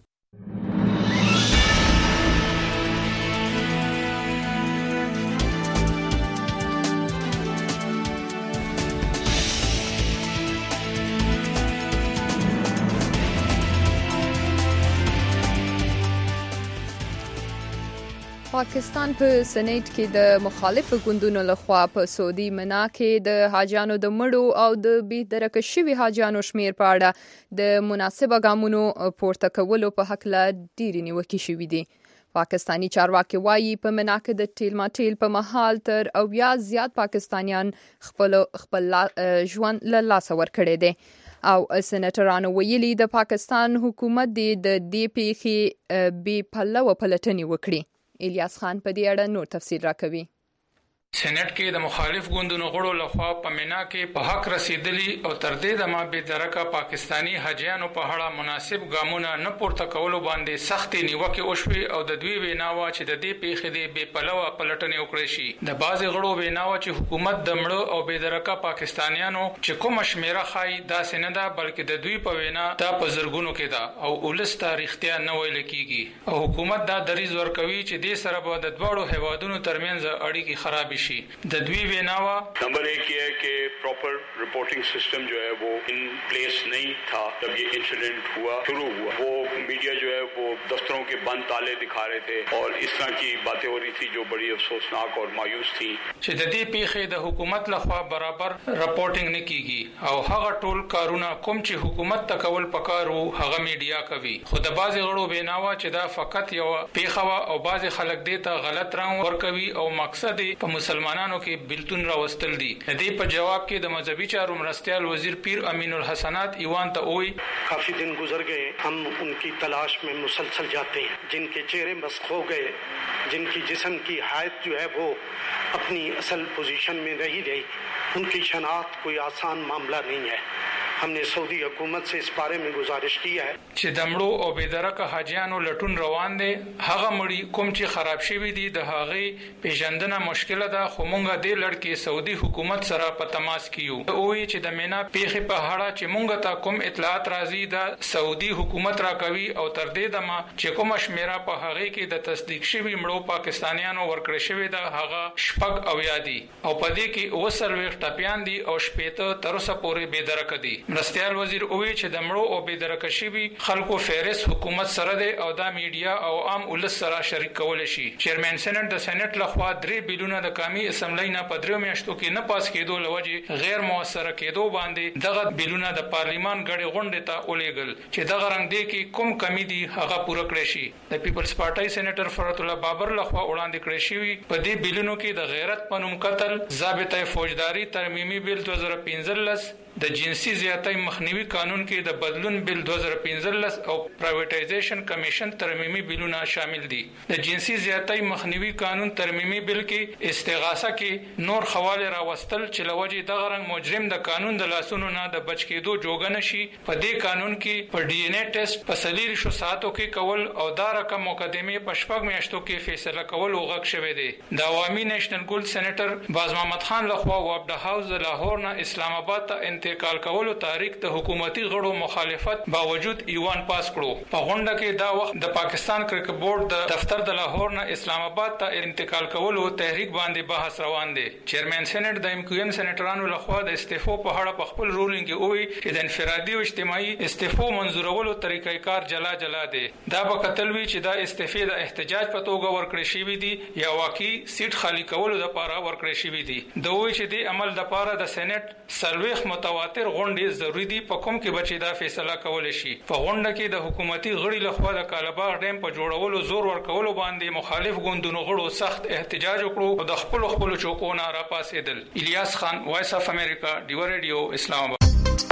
پاکستان په سنیټ کې د مخالفو ګوندونو لخوا په سعودي منا کې د حاجیانو د مړو او د بې درکه شوي حاجیانو شمیر په اړه د مناسبه ګامونو پورته کولو په هکله ډېرې نیوکې شوي دي. پاکستانی چارواکي وایي په منا کې د ټیل ماټیل په مهال تر اویا زیات پاکستانیان خپل خپل ژوند له لاسه ورکړی دي او سېنیټرانو ویلي د پاکستان حکومت د دې پیښې بې پلوه پلټنې وکړي. الیاس خان په دې اړه نور تفصیل راکوي.
سېنات کې د مخالف ګوندونو غړو لخوا په مینا کې په حق رسیدلی او تر دې د ما به درکه پاکستانی حاجیانو په اړه مناسب ګامونه نه پورته کولو باندې سخت نیوکه وشوي او د دوی ویناوه چې د دې پیښې د بې پلوه پلټنې وکړي شي. د بعضی غړو ویناوه چې حکومت د مړو او بې درکه پاکستانیانو چې کوم شمیره خای دا سینه ده بلکې د دوی په وینا دا په زرګونو کې ده او ولس تاریختیا نه ویل کیږي او حکومت دا دریځ ورکوي چې د سره به د دوړو هوادونو ترمنځ اړیکې خراب شي. د دوی ویناوا
نمبر ایک یہ ہے کہ پراپر رپورٹنگ سسٹم جو ہے وہ ان پلیس نہیں تھا جب یہ انسیڈنٹ ہوا شروع ہوا. وہ میڈیا جو ہے وہ دفتروں کے بند تالے دکھا رہے تھے اور اس طرح کی باتیں ہو رہی تھی جو بڑی افسوسناک اور مایوس تھی.
چې د دې پیښې د حکومت لخوا برابر رپورټینګ نه کیږي او هغه ټول کارونه کوم چې حکومت ته کول پکارو هغه میډیا کوي. خو د بعضی غړو ویناوا چې دا فقط یو پیښه او بعضی خلک دې ته غلط رنګ ورکوي او مقصد په مسلمانانو کې بلتون راوستل دي. د دې په جواب کې د مذهبي چارو مرستیال وزیر پیر امین الحسنات ایوان ته وی
کافی دن گزر گئے ہم ان کی تلاش میں مسلسل جاتے ہیں جن کے چہرے مسخ ہو گئے جن کی جسم کی حالت جو ہے وہ اپنی اصل پوزیشن میں نہیں رہی ان کی شناخت کوئی آسان معاملہ نہیں ہے. ہم نے سعودی حکومت سے اس بارے میں گزارش کی ہے
چې د مړو او بې درکه حاجیانو لټون روان دي. هغه مړي کوم چې خراب شوي دي د هغه پیژندنه مشکله ده خو مونږ د لړکې سعودي حکومت سره په تماس کیو او چې د مینا پیښې په اړه چې مونږ ته کوم اطلاعات راځي د سعودي حکومت راکوي او تر دې دمه چې کوم شمیره په هغه کې د تصدیق شوي مړو پاکستانیانو ورکړی شوی ده هغه شپږ او یادي او په دې کې اوسر وخت ټاپیان دي او شپېته تر اوسه پورې بې درکه دي. مرستيال وزیر اووی چې د مړو او بې درکه شوي خلکو فهرست حکومت سره دی او دا میډیا او عام ولس سره شریک کولی شي. چیرمن سېنات د سېنات لخوا درې بیلونه د قومي اسمبلی نه په درې میاشتو کې نه پاس کېدو لوجه غیر موثره کېدو باندې دغه بیلونه د پارلیمان غړي غونډې ته ولېږل چې دغه رنګ دی کې کوم کمی دي هغه پوره کړی شي. د پیپلز پارټي سېنیټر فرات الله بابر لخوا وړاندې کړی شوی په دې بیلونو کې د غیرت په نوم قتل، ضابطه فوجداري ترمیمي بیل دوه زره پنځلس، د جنسي زیاتۍ مخنیوي قانون کې د بدلون بیل دوه زره پنځلس او پرایویټایزیشن کمیشن ترمیمي بیلونه شامل دي. د جنسي زیاتۍ مخنیوي قانون ترمیمي بیل کې استغاثه کې نور حواله راوستل چې لوجه دغه رنګ مجرم د قانون د لاسونو نه د بچ کېدو جوګه نشي. په دې قانون کې په ډي ان اے ټیسټ په سلیری شو ساعتو کې کول او دا رقم مقدمه په شپږ میاشتو کې فیصله کول وغږ شوی دی. د عوامي نېشنل ګول سېنیټر باز محمد خان لخوا وابډ هاوس د لاهور نه اسلام آباد ته انتقال کولو تاریخ د حکومتي غړو مخالفت باوجود ایوان پاس کړو. په غونډه کې دا وخت د پاکستان کرکټ بورډ د دفتر د لاهور نه اسلام آباد ته انتقال کولو تحریک باندې بحث روان دی. چیرمن سېنات د ایم کیو ایم سېنیټرانو لخوا د استعفو په اړه په خپل رولینګ کې وایي چې د انفرادي او اجتماعي استعفو منظورولو طریقې کار جلا جلا دی. دا به کتل وی چې دا استعفې د احتجاج په توګه ورکړې شوې دي یا واقعي سیټ خالی کولو لپاره ورکړې شوې دي. د وایي چې د عمل لپاره د سېنات سلويخ متواتر غونډې ضروری دي په کوم کې بچي دا فیصله کول شي. په غونډه کې د حکومتي غړي لخوا د کالاباغ ډیم په جوړولو زور ورکولو باندې مخالف ګوندونو غړو سخت احتجاج وکړو او د خپل خپل چوکو نه را پاسېدل. الیاس خان، وایس اف امریکا، ډیو ریډیو، اسلام آباد.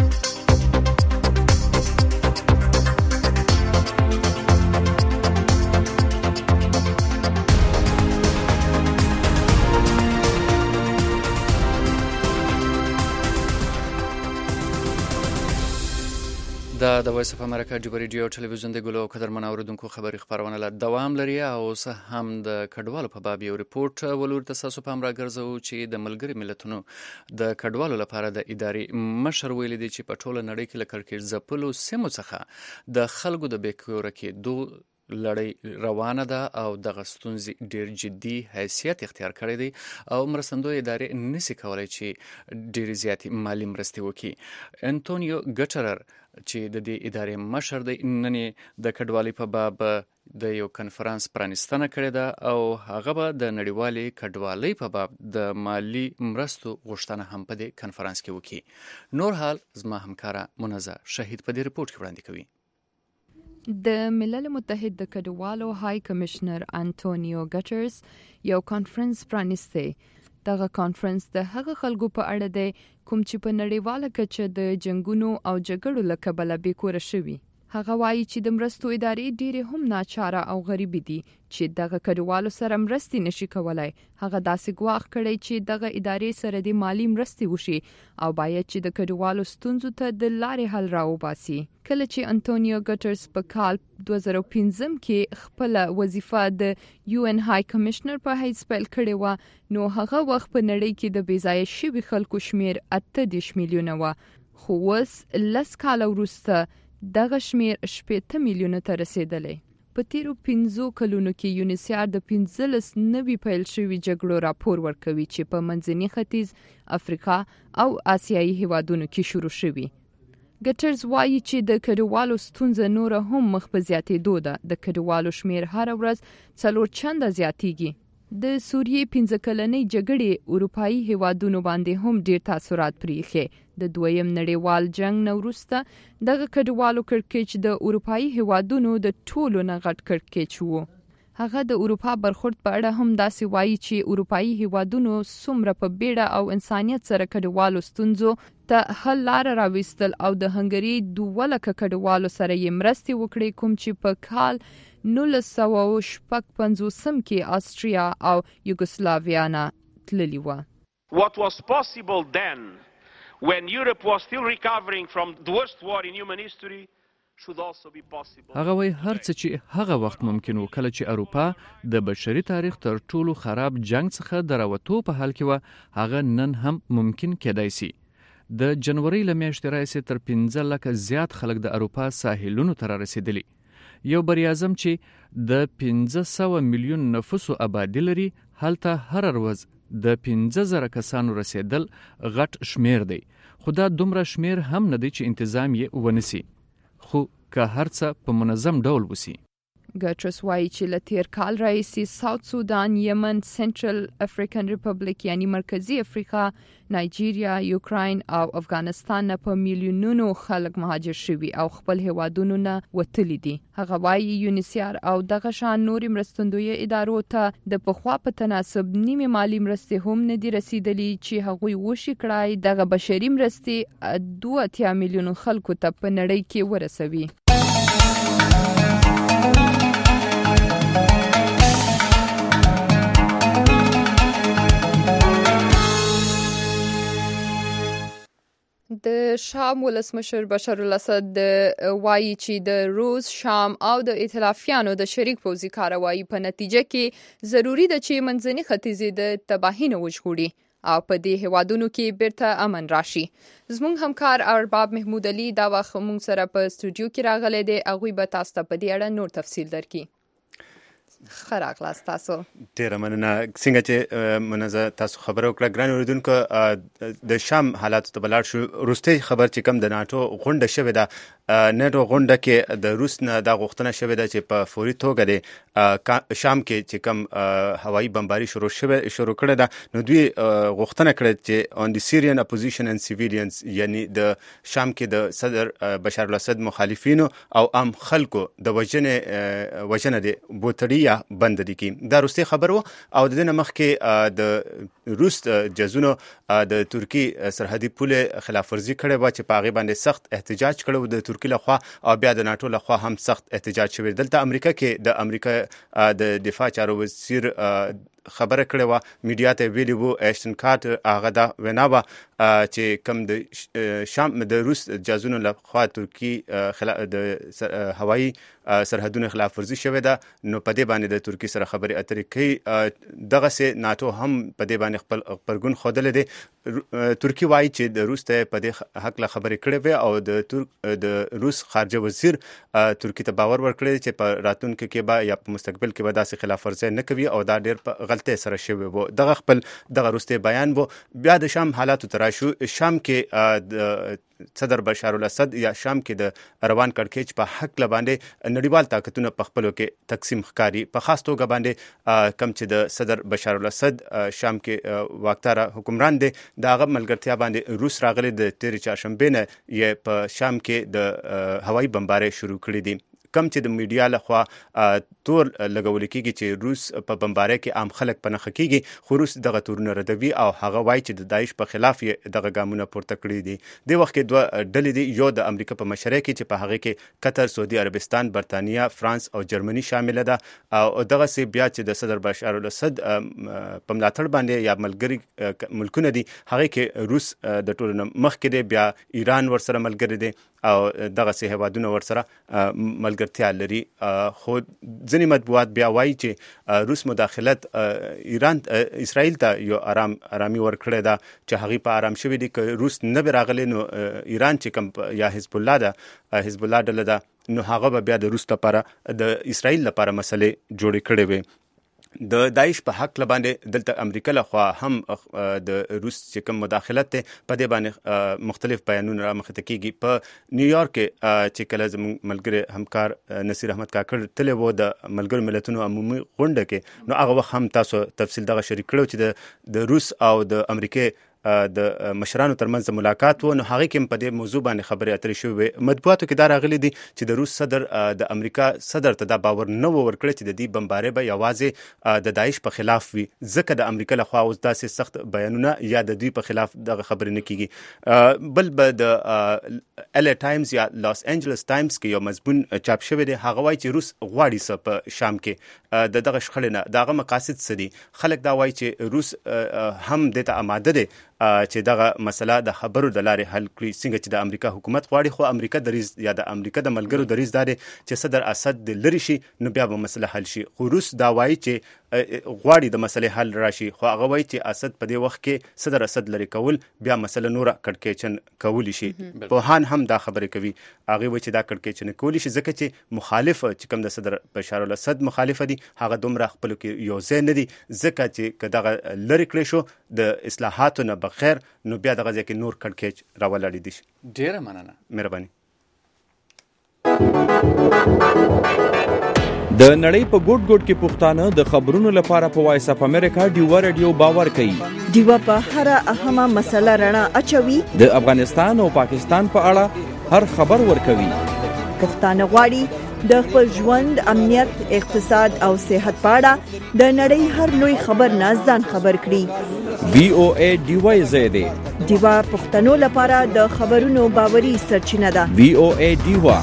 دا د وایس اف امریکا ډیو ریډیو ټلویزیون د ګلو قدرمن اوریدونکو خبري خبرونه له دوام لري او اوس هم د کډوالو په باب یو ریپورت ولور تاسو په امر راګرځو چې د ملګری ملتونو د کډوالو لپاره د ادارې مشر ویل دي چې په ټوله نړۍ کې لکه کې ځپلو سیمو څخه د خلکو د بیکور کې دوه لړۍ روانه ده او د غستونځي ډیر جدي حیثیت اختیار کړی دی او مرستندوی ادارې نسی کولای چې ډیر زیات مالی مرستې وکړي. انټونیو ګټرر چې د دې ادارې مشر دی نن د کډوالۍ په باب د یو کنفرانس پرانیستنه کړې ده او هغه به د نړیوالې کډوالۍ په باب د مالی مرستو غوښتنه هم په دې کنفرانس کې وکړي. نور حال زما همکاره منزه شهید په دې ریپورت کې وړاندې کوي.
د ملل متحد د کډوالو های کمشنر انټونیو ګټرز یو کانفرنس پرانیسته. دغه کانفرنس د هغه خلکو په اړه دی کوم چې په نړیواله کچه د جنگونو او جګړو له کبله بیکوره شوي. هغه وایي چې د مرستو ادارې ډېرې هم ناچاره او غریبې دي چې دغه کډوالو سره مرستې نشي کولای. هغه داسې ګواښ کړی چې دغه ادارې سره د مالی مرستې وشي او باید چې د کډوالو ستونزو ته د لارې حل راوباسي. کله چې انټونیو ګټرز په کال دوه زره پنځم کې خپل وظیفه د یو ان های کمشنر په حیث پیل کړې و نو هغه وخت په نړۍ کې د بېځایه شوي خلکو شمیر اته دېرش میلیونه و، خو اوس لس کاله وروسته دغه شمیر شپېته میلیونه ته رسیدلی. په تیرو پنځو کلونو کې یونیسیار د پنځلس نوي پیل شوي جګړو راپور ورکوي چې په منځني ختیځ، افریقا او آسیایي هیوادونو کې شروع شوي. ګټرز وایي چې د کډوالو ستونزه نوره هم مخ په زیاتېدو ده. د کډوالو شمیر هره ورځ څلور چنده زیاتیږي. د سوریې پنځه کلنۍ جګړې اروپایي هیوادونو باندې هم ډیر تاثیرات پرېښي. د دویم نړیوال جنگ نه وروسته دغه کډوالو کړکېچ د اروپایي هیوادونو د ټولو نه غټ کړکېچ و. هغه د اروپا برخورد په اړه هم داسې وایي چې اروپایي هیوادونو څومره په بیړه او انسانیت سره کډوالو ستونزو ته حل لاره راویستل او د هنګري دوه لکه کډوالو سره یې مرستې وکړې کوم چې په کال نولس سوه شپږ پنځوسم کې آسټریا او یوګوسلاویا نه تللي وه.
What was possible then when Europe was still recovering from the worst war in human history should also be possible.
هغه وای هر څه چې هغه وخت ممکن و کله چې اروپا د بشري تاریخ تر ټولو خراب جنگ څخه دراوتو په حال کې و هغه نن هم ممکن کېدای شي. د جنوري له میاشتې راهیسې تر پنځه لکه زیات خلک د اروپا ساحلونو ته رسیدلي. یو بریازم چې د پنځه سوه میلیون نفوسو آبادي لري هلته هر ورځ د پنځه زره کسانو رسیدل غټ شمیر دی. خو دا دومره شمیر هم نه دی چې انتظام یې ونسی، خو که هر څه په منظم ډول وسی.
ګټرس وایي چې له تیر کال راهیسې ساوث سودان، یمن، سنټرل افریقن ریپبلیک یعنی مرکزی افریقا، نایجیریا، یوکراین او افغانستان نه په میلیونونو خلک مهاجر شوي او خپل هیوادونو نه وتلي دي. هغه وایي یونیسیار او دغه شان نورې مرستندویه ادارو ته د پخوا په تناسب نیمې مالی مرستې هم نه دي رسیدلي چې هغوی وشي کړای دغه بشري مرستې دوه اتیا میلیونو خلکو ته په نړۍ کې ورسوي. د شام ولسمشر بشار الاسد وایي چې د روس، شام او د ائتلافیانو د شریک پوځي کاروایی په نتیجه کې ضروری ده چې منځني ختیځ د تباهي نه وژغوري او په دې هیوادونو کې بیرته امن راشي. زموږ همکار ارباب محمود علي دا وخت موږ سره په استودیو کې راغلی دی، هغوی به تاسو ته په دې اړه نور تفصیل درکړي. ښه راغلاست تاسو.
ډېره مننه. څنګه چې منزه تاسو خبره وکړه ګران اورېدونکو، د شام حالاتو ته به لاړ شو. وروستی خبر چې کوم د ناټو غونډه شوې ده، ناټو غونډه کې د روس نه دا غوښتنه شوې ده چې په فوري توګه د شام کې چې کوم هوایي بمباري شروع شوې شروع کړې ده، نو دوی غوښتنه کړې چې on the Syrian opposition and civilians، یعنی د شام کې د صدر بشار الاسد مخالفینو او عام خلکو د وژنې وژنه د بوتړي یا بند دي کی. دا روسي خبر وو او د دې مخکې د روس جزونو د ترکی سرحدي پوله خلاف ورزي کړې و چې په هغه باندې سخت احتجاج کړو د ترکی لخوا او بیا د ناتو لخوا هم سخت احتجاج شوی. دلته امریکا کې د امریکا د دفاع چارو وزیر خبره کړې و، میډیا ته ویلي وو ایشتن کارټر هغه دا وینا و چې کوم د شام د روس جزونو لخوا ترکی د هوایي سرحدونو خلاف ورزي شوې ده، نو په دې باندې د ترکی سره خبرې اترې کوي. دغه سه ناتو هم په دې باندې خپل پرګون خودلې دي. ترکی وایي چې د روس ته په دې حق له خبرې کړې وي او د ترک د روس خارجه وزیر ترکی ته باور ورکړی چې په راتلونکي کې به یا په مستقبل کې به داسې خلاف ورزي نه کوي او دا ډېر غلطه سره شوی وو. دغه خپل دغه روسي بیان وو. بیا د شام حالاتو تر شو. شام کې د صدر بشار الاسد یا شام کې د روان کړکېچ په حق لباندې نړیوال طاقتونه په خپلو کې تقسیم ښکاري. په خاص توګه باندې کم چې د صدر بشار الاسد شام کې واکدار حکمران دی، د هغه ملګرتیا باندې روس راغلی د تېرې چهارشنبې نه یې په شام کې د هوایي بمبارۍ شروع کړي دي. کم چې د میډیا لخوا تور لګول کېږي چې روس په بمبارۍ کې عام خلک په نښه کېږي، خو روس دغه تورونه ردوي او هغه وایي چې د داعش په خلاف یې دغه ګامونه پورته کړي دي. د وخت کې دوه ډلې دي، یو د امریکا په مشرۍ کې چې په هغه کې قطر، سعودي عربستان، برتانیا، فرانس او جرمني شامل ده، او دغه سي بیا چې د صدر بشار الاسد په ملاتړ باندې یا ملګری ملکونه دي، هغه کې روس د ټولو مخکې دی، بیا ایران ورسره ملګری دی او دغه سي هیوادونه ورسره ملګرتیا لري. خو ځینې مطبوعات بیا وایي چې روس مداخلت ایران اسرائیل ته یو آرام آرامي ورکړې ده چې هغه په آرام شوی دي. که روس نه به راغلی نو ایران چې کوم یا حزب الله ده حزب الله ډله ده، نو هغه به بیا د روس لپاره د اسرائیل لپاره مسلې جوړې کړې وي. د داعش په حق لباندې دلته امریکا لخوا هم د روس چې کوم مداخلت ته په دې باندې مختلف بیانونه را مخته کیږي. په نیویارک کې چې کله زموږ ملګری همکار نصیر احمد کاکړ تللی و د ملګرو ملتونو عمومي غونډه کې، نو هغه وخت هم تاسو تفصیل دغه شریک کړو چې د روس او د امریکا د مشرانو ترمنځ ملاقات و، نو هغه کې په دې موضوع باندې خبرې اترې شوې. مطبوعاتو کې دا راغلي دي چې د روس صدر د امریکا صدر ته دا باور نه و ورکړی چې د دې بمبارۍ به یوازې د داعش په خلاف وي، ځکه د امریکا لخوا اوس داسې سخت بیانونه یا د دوی په خلاف دغه خبرې نه کیږي. بل به د ال ا ټایمز یا لاس انجلس ټایمز کې یو مضمون چاپ شوی دی، هغه وایي چې روس غواړي څه په شام کې د دغه شخړې نه، دغه مقاصد څه دي. خلک دا وایي چې روس هم دته آماده دی چې دغه مسله د خبرو د لارې حل کړي، څنګه چې د امریکا حکومت غواړي. خو امریکا دریز یا د امریکا د ملګرو دریز دا دی چې صدر اسد د لری شي نو بیا به مسله حل شي. خو روس دا وایي چې غواړي د مسلې حل راشي، خو هغه وایي چې اسد په دې وخت کې صدر اسد لري کول بیا مسله نوره کړکېچن کولی شي. پوهان هم دا خبرې کوي، هغه وایي چې دا کړکېچن کولی شي ځکه چې مخالف چې کوم د صدر بشار الاسد مخالف دي هغه دومره خپل کې یو ځای نه دي، ځکه چې که دغه لری کړی شو د اصلاحاتو نه بخیر نو بیا دغه ځای کې نور کړکېچ راولاړېدی شي.
ډېره مننه.
مهرباني.
د نړۍ په ګوټ ګوټ کې پښتانه د خبرونو لپاره په وایس اف امریکا ډیوا رادیو باور کوي.
ډیوا په هر اهمه مسله رڼا اچوي.
د افغانستان او پاکستان په اړه هر خبر ورکوي.
پښتانه غواړي د خپل ژوند، امنیت، اقتصاد او صحت په اړه د نړۍ هر لوی خبر نه ځان خبر کړي.
وی او ای ډیوا زیاده
ډیوا پښتنو لپاره د خبرونو باوري سرچینه ده.
وی او ای ډیوا.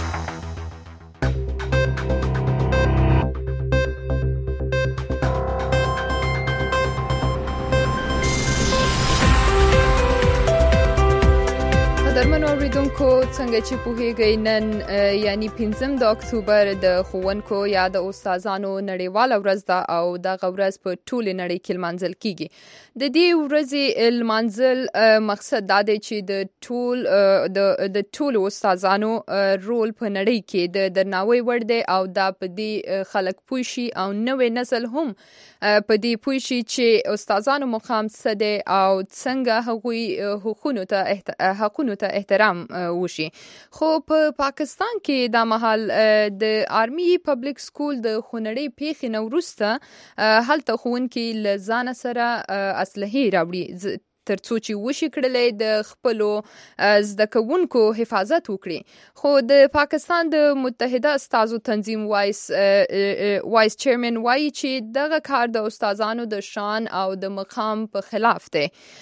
اوریدونکو څنګه چې پوهیږئ نن یعنی پنځم د اکتوبر د ښوونکو یا د استادانو نړیواله ورځ ده او دغه ورځ په ټوله نړۍ کې لمانځل کیږي. د دې ورځې لمانځل مقصد دا دی چې د ټول د د ټول استادانو رول په نړۍ کې د درناوي وړ دی او دا په دې خلک پوه شي او نوې نسل هم په دې پوه شي چې استادانو مقام څه دی او څنګه هغوی حقوقو ته حقوقو ته احترام وشي. خو په پاکستان کې دا مهال د آرمي پبلک سکول د خونړۍ پیښې نه وروسته هلته ښوونکي له ځانه سره اسلحې راوړي ترڅو چې وشي کړلې د خپلو زده کوونکو حفاظت وکړي. خو د پاکستان د متحده استادو تنظیم وایس وایس چیرمن وایي چې دغه کار د استادانو د شان او د مقام په خلاف دی.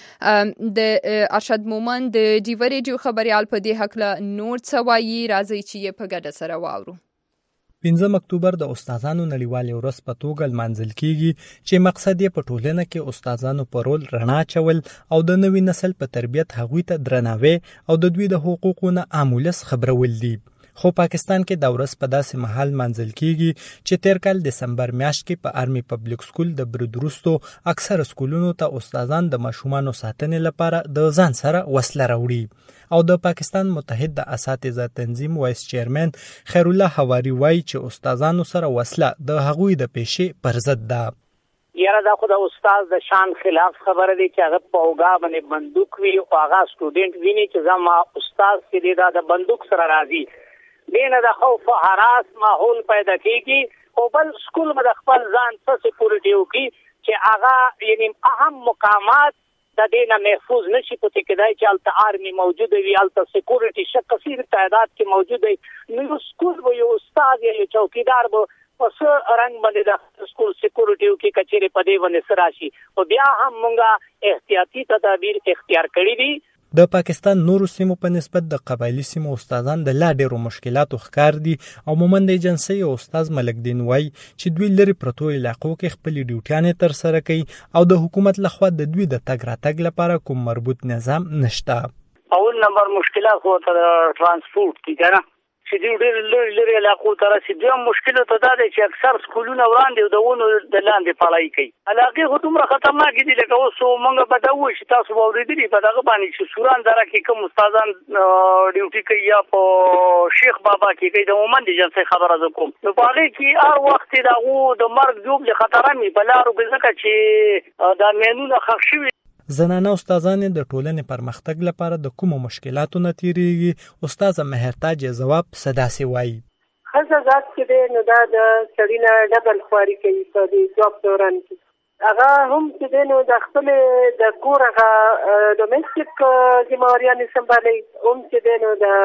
د ارشد مومن د ډیوا رادیو خبريال په دې هکله نور څه وایي، راځي چې یې په ګډه سره واورو.
پنځم اکتوبر د استادانو نړیوالې ورځ په توګه لمانځل کیږي چې مقصد یې په ټولنه کې استادانو په رول رڼا اچول او د نوي نسل په تربیت هغوی ته درناوی او د دوی د حقوقو نه عامولس خبرول دي. خو پاکستان کې دا ورځ په داسې مهال منځل کیږي چې تیر کال دسمبر میاشت کې په آرمي پبلک سکول د برودروستو اکثر سکولونو ته استادان د ماشومانو ساتنې لپاره د ځان سره وسله راوړي. او د پاکستان متحد د اساتذه تنظیم وایس چیرمن خیر الله حواری وایي چې استادانو سره وسله د هغوی د پیشې پر ضد ده.
یاره دا خو د استاد د شان خلاف خبره دی چې هغه په اوګه باندې بندوق وي او هغه سټوډنټ ویني چې زما استاد چې دی دا د بندوق سره راځي. دینه د خوف او حراس ماحول پیدا کیږي او بل سکول مده خپل ځان څه سکیورټي وکړي چې هغه یعنی اهم مقامات د دینه محفوظ نشي پته کېدای چې الته آرمي موجود وي، الته سکیورټي شک کثیر تعداد کې موجود وي. نو سکول به یو استاد یا چوکیدار به پس رنگ باندې د سکول سکیورټي کې کچېره پدې باندې سراشي او بیا هم مونږه احتیاطي تدابیر اختیار کړی دي.
د پاکستان نورو سیمو په نسبت د قبایلی سیمو استادان د لا ډیرو مشکلاتو ښکار دي او مومند ایجنسی او استاد ملک دین وای چې دوی لري پرتو علاقو کې خپل ډیوټیانې تر سره کوي او د حکومت لخوا د دوی د تګ راتګ لپاره کوم مربوط نظام نشته.
اول نمبر مشکلات خو تر ترانسپورت دي کنه چې دوی ډېر لري لري علاقو ته رسېدي. دویم مشکل ته دا دی چې اکثر سکولونه وړاندې د ونو د لاندې پړای کوي. علاقې خو دومره خطرناکې دي لکه اوس موږ به دا وایو چې تاسو به اورېدلي په دغه باندې چې سوران دره کې کوم استادان ډیوټي کوي یا په شیخ بابا کې کوي. د مومند ایجنسۍ خبره زه کوم نو په هغې کې هر وخت د هغو د مرګ جوب د خطره مې په لارو کې ځکه چې دا مینونه ښخ شوي.
زنانه استادانې د ټولنې پرمختګ لپاره د کومو مشکلاتو نه تیریږي؟ استاده مهرتاج جواب سداسي وایي.
ښځه ذات چې دی نو دا د سړي نه ډبل خواري کوي په دې جاب دوران کې. هغه هم چې دی نو د خپلې د کور هغه ډومېسټیک ذمهواریانې سمبالوي. هم چې دی نو د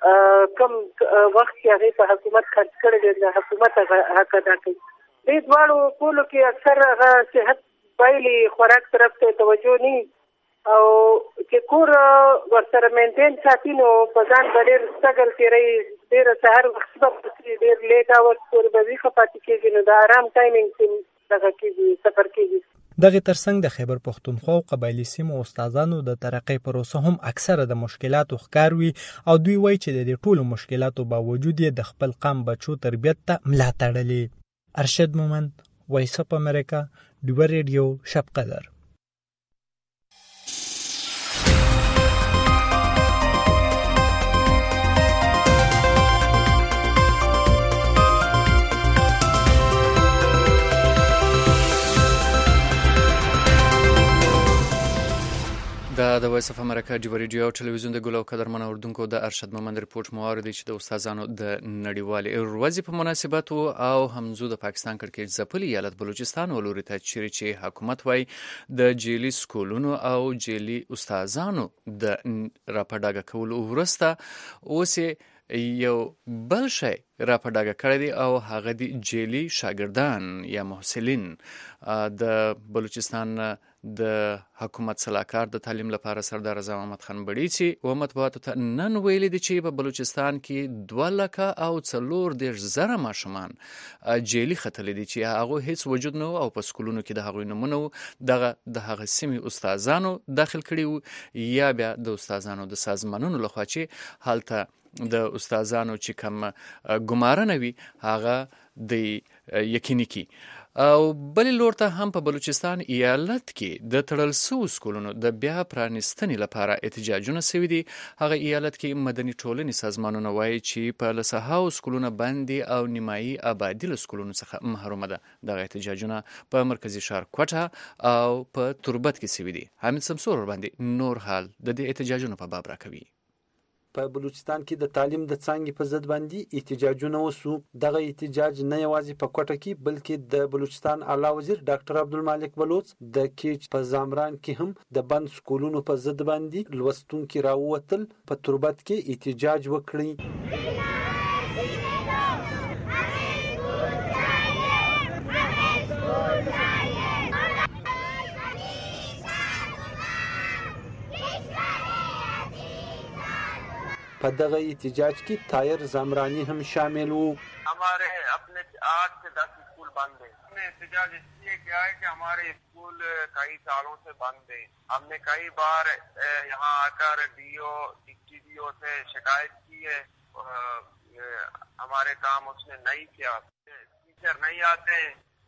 کم وخت چې هغې په حکومت خرڅ کړی دی د حکومت هغه حق ادا کوي. دې دواړو ټولو کې اکثر هغه صحت پایلې خوراک طرف ته توجه نه او چې کور ورسره مینټین ساتي نو په ځان به ډېر سټرګل تېروي. ډېر سهار وختي به ډېر لیټ اورس پورې به ویښه پاتې کېږي نو د آرام ټایمینګ کې دغه کېږي سفر کېږي.
دغه ترڅنګ د خیبر پښتونخوا او قبایلی سیمو استادانو د ترقۍ پروسه هم اکثره د مشکلاتو ښکار وي او دوی وایي چې د دې ټولو مشکلاتو باوجود یې د خپل قام بچو تربیت ته ملا تړلې. ارشد مومند، وایس اف امریکا، ډیوا رادیو، شب قدر.
دا د وایس اف امریکا ډیو ریډیو ټلویزیون د ګلو قدرمن اوردونکو د ارشد محمد ریپورت موارد چې د استادانو د نړیوالې ورځې په مناسبت او همزو د پاکستان کړکېچ ځپلي ایالت بلوچستان ولوري ته چیرې چې حکومت وای د جیلی سکولونو او جیلی استادانو د راپډاګه کولو ورسته اوس یو بل شی راپډاګه کړی دی او هغه دی جیلی شاګردان یا محصلین د بلوچستان د حکومت صلاحکار د تعلیم لپاره سردار رضا محمد خان بړیڅي او مطبوعاتو ته نن ویلي دي چې په بلوچستان کې دوه لکه او څلور دېرش زره ماشومان جیلی ختلي دي چې هغه هیڅ وجود نه او په سکولونو کې د هغوی نمونه دغه د هغه سیمې استادانو داخل کړي یا بیا د استادانو د سازمانونو لخوا چې حالته د استادانو چې کوم ګمارنه وي هغه د یقیني کی او بل لور ته هم په بلوچستان ایالت کې د تړل سو سکولونو د بیا پرانستنې لپاره احتجاجونه شوي دي. هغه ایالت کې مدني ټولنې سازمانونه وایي چې په لسهاو سکولونه باندې او نیمایي آبادي له سکولونو څخه محرومه ده. دغه احتجاجونه په مرکزی ښار کوټه او په تربت کې شوي دي. حامد سمسور باندې نور حال د دې احتجاجونو په باب راکوي.
په بلوچستان کې د تعلیم د څانګې په ضد باندې احتجاجونه وسو. دغه احتجاج نه یوازې په کوټه کې بلکې د بلوچستان اعلی وزیر ډاکټر عبدالمالک بلوچ د کیچ په زامران کې هم د بند سکولونو په ضد باندې لوستونکي راووتل په تربت کې احتجاج وکړي. په دغه احتجاج کې طاهر زامرانی هم شامل وو.
हमारे अपने आठ से दस स्कूल बंद है. हमने एहतजाज इसलिए किया है कि हमारे स्कूल कई सालों से बंद है. हमने कई बार यहाँ आकर डीओ डिप्टी डीओ से शिकायत की है. हमारे काम उसने नहीं किया. टीचर नहीं आते.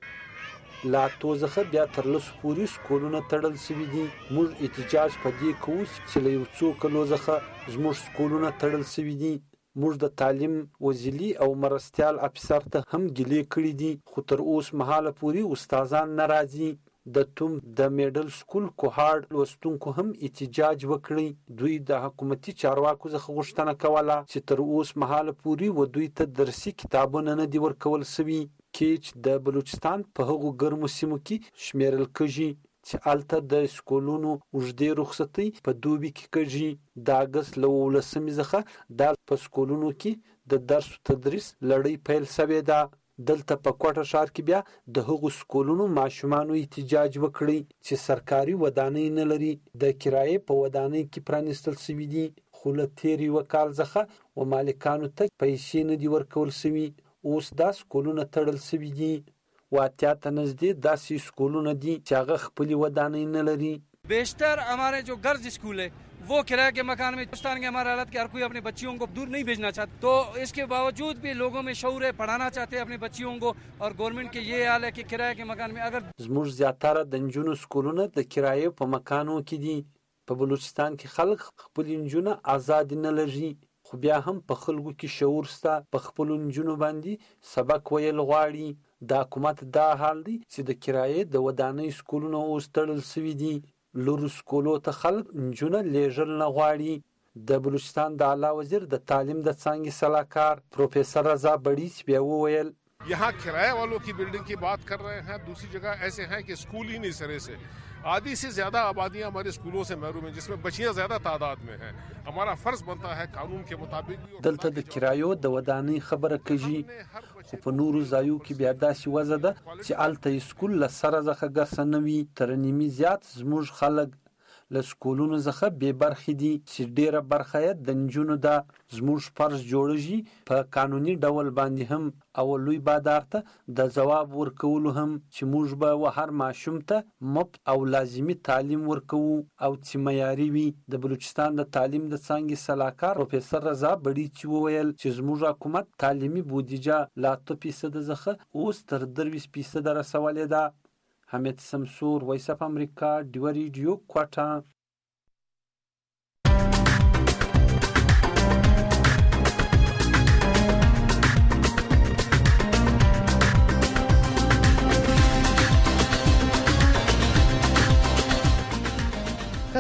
لا توزخه بیا تر لسو پورې سکولونه تړل شوي دي. موږ احتجاج په دې کوو چې له یو څو کلو څخه زموږ سکولونه تړل شوي دي. موږ د تعلیم وزیري او مرستیال افسر ته هم ګیلې کړي دي خو تر اوس مهاله پورې استادان نه راځي. د توم د میډل سکول کوهارد لوستونکو هم احتجاج وکړي. دوی د حکومتي چارواکو څخه غوښتنه کوله چې تر اوس مهاله پورې و دوی ته درسي کتابونه نه دي ورکول شوي. کیچ د بلوچستان په هغو ګرمو سیمو کې شمیرل کېږي چې هلته د سکولونو اوږدې رخصتۍ په دوبي کې کېږي. د اګست له اوولسمې څخه دا په سکولونو کې د درس و تدریس لړۍ پیل شوې ده. دلته په کوټه ښار کې بیا د هغو سکولونو ماشومانو احتجاج وکړي چې سرکاري ودانۍ نه لري. د کرایې په ودانۍ کې پرانیستل شوي دي خو له تېر یوه کال څخه و مالکانو ته پیسې نه دي ورکول شوي. اوس دا سکولونه تړل شوي دي. واتیا ته نږدې داسې سکولونه دي چې هغه خپلې ودانۍ نه لري.
بیشتر हमारे जो गर्ल्स स्कूल है वो किराए के मकान में हिंदुस्तान के हमारे हालत के हर कोई अपने बच्चियों को दूर नहीं भेजना चाहता. तो इसके बावजूद भी लोगों में शऊर है, पढ़ाना चाहते हैं अपने बच्चियों को और गवर्नमेंट के ये हाल है कि किराए के मकान में अगर
زموږ زیاتره د نجونو سکولونه د کرایې په مکانو کې دي. په بلوچستان کې خلک خپل نجونه آزاد نه لري خو بیا هم په خلکو کې شعور شته. په خپلو نجونو باندې سبق ویل غواړي. د حکومت دا حال دی چې د کرایې د ودانۍ سکولونه اوس تړل شوي دي. لورو سکولو ته خلک نجونه لیږل نه غواړي. د بلوچستان د اعلی وزیر د تعلیم د څانګې صلاحکار پروفیسر رضا بړیڅ بیا وویل
यहाँ किराए वालों की बिल्डिंग की बात कर रहे हैं. दूसरी जगह ऐसे हैं कि स्कूल ही नहीं सरे से. आधी से ज्यादा आबादियां हमारे स्कूलों से महरूम हैं जिसमें बच्चियां ज्यादा तादाद में हैं. हमारा फर्ज बनता है कानून के मुताबिक.
دلته د کرایو د ودانۍ خبره کوي خو په نورو ځایو کې بیا داسې وضع ده چې هلته سکول له سره څخه ګرځه نه وي. تر نیمې زیات زموږ خلک له سکولونو څخه بې برخې دي چې ډېره برخه یې د نجونو ده. زموږ فرض جوړیږي په قانوني ډول باندې هم او لوی بادار ته د ځواب ورکولو هم چې موږ به و هر ماشوم ته مفت او لازمي تعلیم ورکوو او چې معیاري وي. د بلوچستان د تعلیم د څانګې صلاحکار پروفیسر رضا بړیڅ وویل چې زموږ حکومت تعلیمي بودیجه له اته فیصده څخه اوس تر درویشت فیصده رسولې ده. حمید سمسور وایس اف امریکا ډیو ریډیو کوټه.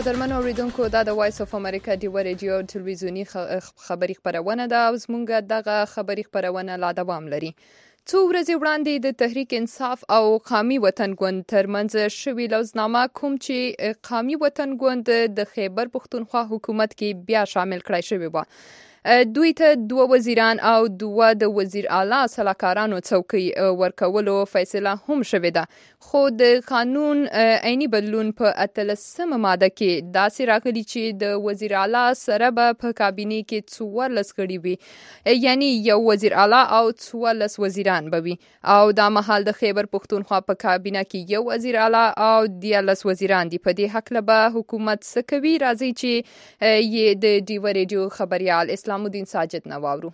قدرمنو اوریدونکو دا د وایس اف امریکا دی ریډیو ټلویزیونی خبری خبرونه ده او زمونږ دغه خبری خبرونه لا دوام لري. څو ورځې وړاندې د تحریک انصاف او قومي وطن ګوند ترمنځ شوې لوزنامه کوم چې قومي وطن ګوند د خیبر پښتونخوا حکومت کې بیا شامل کړای شوی و. دوی ته دوه وزیران او دوه د وزیر اعلی سلاکارانو څوکۍ ورکولو فیصله هم شوې ده، خو د قانون عیني بدلون په اتلسمه ماده کې داسې راغلي چې د وزیر اعلی سره به په کابینه کې څوارلس غړي وي، یعنی یو وزیر اعلی او څوارلس وزیران به وي، او دا مهال د خیبر پښتونخوا په کابینه کې یو وزیر اعلی او دیارلس وزیران دي. په دې هکله به حکومت څه کوي؟ راځي چې یې د ډیو ریډیو خبریال اسلام الدین ساجد نواورو.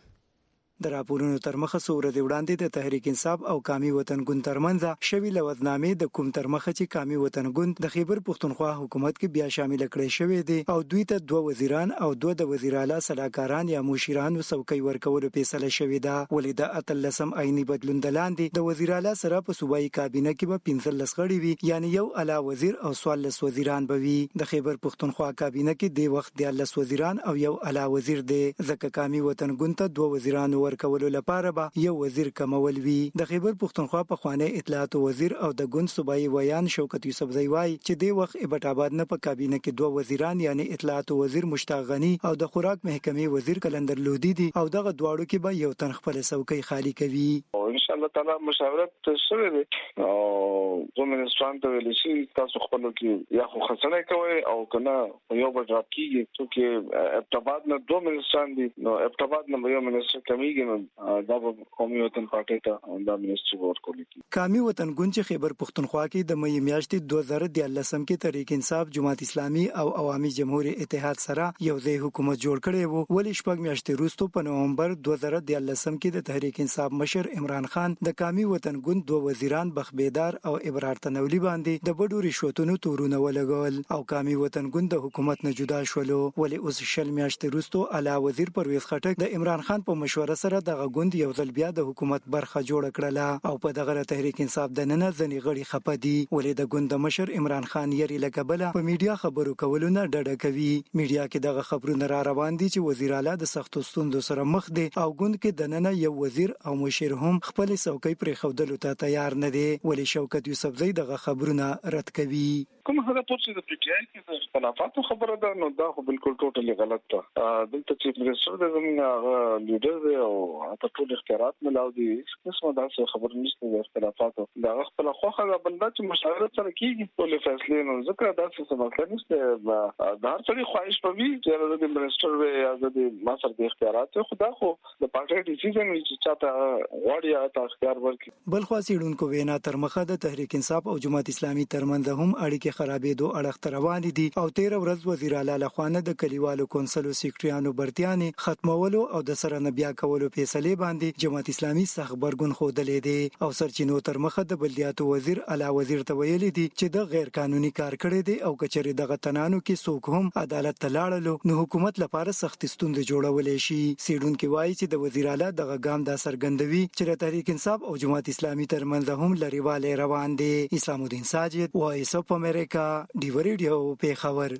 د راپورونو تر مخه څو ورځې وړاندې د تحریک انصاف او قومي وطن ګوند ترمنځ شوی لوزنامې د کوم تر مخه چې قومي وطن ګوند د خیبر پښتونخوا حکومت کې بیا شامل کړي شوی دی او دوی ته دوه وزیران او دوه د وزیر اعلی سلاکاران یا مشیرانو څوکۍ ورکولو فیصله شوې ده. ولې د اتلسم عیني بدلون د لاندې د وزیر اعلی سره په صوبایي کابینه کې به پنځلس غړي وي، یعنی یو اعلی وزیر او څوارلس وزیران به وي. د خیبر پښتونخوا کابینه کې د وخت دیارلس وزیران او یو اعلی وزیر دی، ځکه قومي وطن ګوند ته دوه وزیران ورکولو لپاره به یو وزیر کمول وی. د خیبر پښتونخوا په خوانی اطلاعات وزیر او د ګوند صوبایي ویان شوکت یوسفزئی وای چې د وخت ابټ آباد نه په کابینه کې دوه وزیران یعنی اطلاعات وزیر مشتاق غنی او د خوراک محکمې وزیر کلندر لودی دي او دغه دواړو کې به یو تن خپل څوکۍ خالی کوي.
ان شاء الله تعالی مشاورت شوه دي او زه منستران ته ویل شي تاسو خپل کې یا خو خسنه کوي او کنه یو به ډراپ کیږي چې ابټ آباد نه دوه منستران دي، نو ابټ آباد نه یو منستر کمیږي دا قومي وطن پارټي ته دا منیسټري ورکول کی.
قومي وطن ګوند چې خیبر پښتونخوا کې د مې میاشتې دوه زره دیارلسم کې تحریک انصاف، جماعت اسلامي او عوامي جمهوریت اتحاد سره یو ځای حکومت جوړ کړی وو، ولې شپږ میاشتې وروسته په نومبر دوه زره دیارلسم کې د تحریک انصاف مشر عمران خان د قومي وطن ګوند دوه وزیران بخبیدار او ابرار تنولی باندې د بډو رشوتونو تورونه ولګول او قومي وطن ګوند د حکومت نه جدا شولو. ولې اوس شل میاشتې وروسته اعلی وزیر پرویز خټک د عمران خان په مشوره سره د ګوند یو ځل بیا د حکومت برخه جوړ کړله او په دغه تحریک انصاف د نن ځنی غړي خپدي. ولې د ګوند مشر عمران خان یری لکبله په میډیا خبرو کولو نه ډډه کوي. میډیا کې دغه خبرونه را روان دي چې وزیر اعلی د سختو ستوندو سره مخ دي او ګوند کې د نن یو وزیر او مشیر هم خپل څوکۍ پرې خودلو ته تیار نه دي. ولې شوکت یوسفزئی دغه خبرونه رد کوي.
کوم هغه پوښتنه د پی ټی آی کې د اختلافاتو خبره ده، نو دا خو بالکل ټوټلی غلط ده. دلته چې منسټر د زموږ لیډر دی او په ټول اختیارات ملاو دي، قسمه داسې خبره نشته د اختلافاتو. دا خپل خوخه د بنده چې مشاورت سره کیږي ټول فیصله نو ځکه داسې څه مسله نشته. د هر څړي خواهش په وی چې د منسټر وي یا د ماسر د اختیارات خدا خو د پارټي ډیسیژن چې چاته غواړي هغه اختیار ورکړي.
بل خو سیډونکو وینا تر مخه د تحریک انصاف او جماعت اسلامي ترمنځ هم اړیکې خرابېدو اړخ روان دي او تیر ورځ وزیر اعلی لخوانه د کلیوالو کونسلو سیکریانو برتیانې ختمولو او د سره نه بیا کولو فیصله باندې جماعت اسلامي سخت برګون خودلې دي او سرچینو تر مخه د بلدیاتو وزیر اعلی وزیر ته ویلي دي چې د غیر قانوني کار کړی دي او کچري دغه تنانو کې څوک هم عدالت ته لاړلو نو حکومت لپاره سخت ستوند جوړولې شي. سیډونکو وایي چې د وزیر اعلی دغه ګام د سرګندوي چې د تحریک انصاف او جماعت اسلامي ترمنځ هم لريواله روان دي. اسلام الدین ساجد، وایس اف امریکا، ډیو ریډیو پیښور.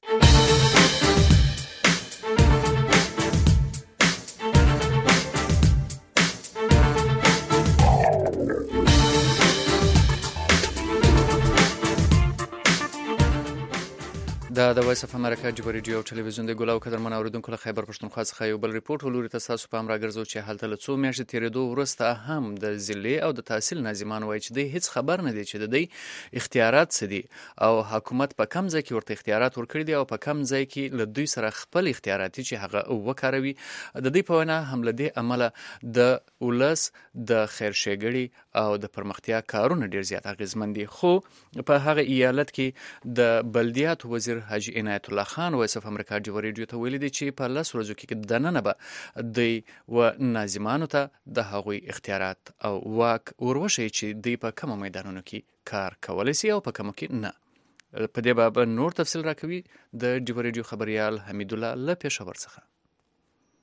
دا د وایس اف امریکا ډیو ریډیو ټلویزیون د ګلاو قدرمن اوریدونکو له خیبر پښتونخوا څخه یو بل ریپورت ولوري تاسو په امر راګرځو چې هلته له څو میاشتې تیرېدو وروسته هم د ضلع او د تحصیل ناظمان وایي چې دوی هیڅ خبر نه دي چې د دوی اختیارات څه دي او حکومت په کم ځای کې ورته اختیارات ورکړي دي او په کم ځای کې له دوی سره خپل اختیارات چې هغه وکاروي. د دې په وینا هم له دې عمله د ولس د خیر ښېګړې او د پرمختیا کارونه ډیر زیات اغیزمن دي. خو په هغه ایالت کې د بلدیات وزیر حاجی عنایت الله خان وایس اف امریکا ډیو ریډیو ته ویلي دي چې په لس ورځو کې د نن به دوی و ناظمانو ته د هغوی اختیارات او واک وروشي چې دوی په کوم میدانونو کې کار کولی سي او په کوم کې نه. په دې باب نور تفصیل راکوي د ډیو ریډیو خبريال حمید الله له پېښور څخه.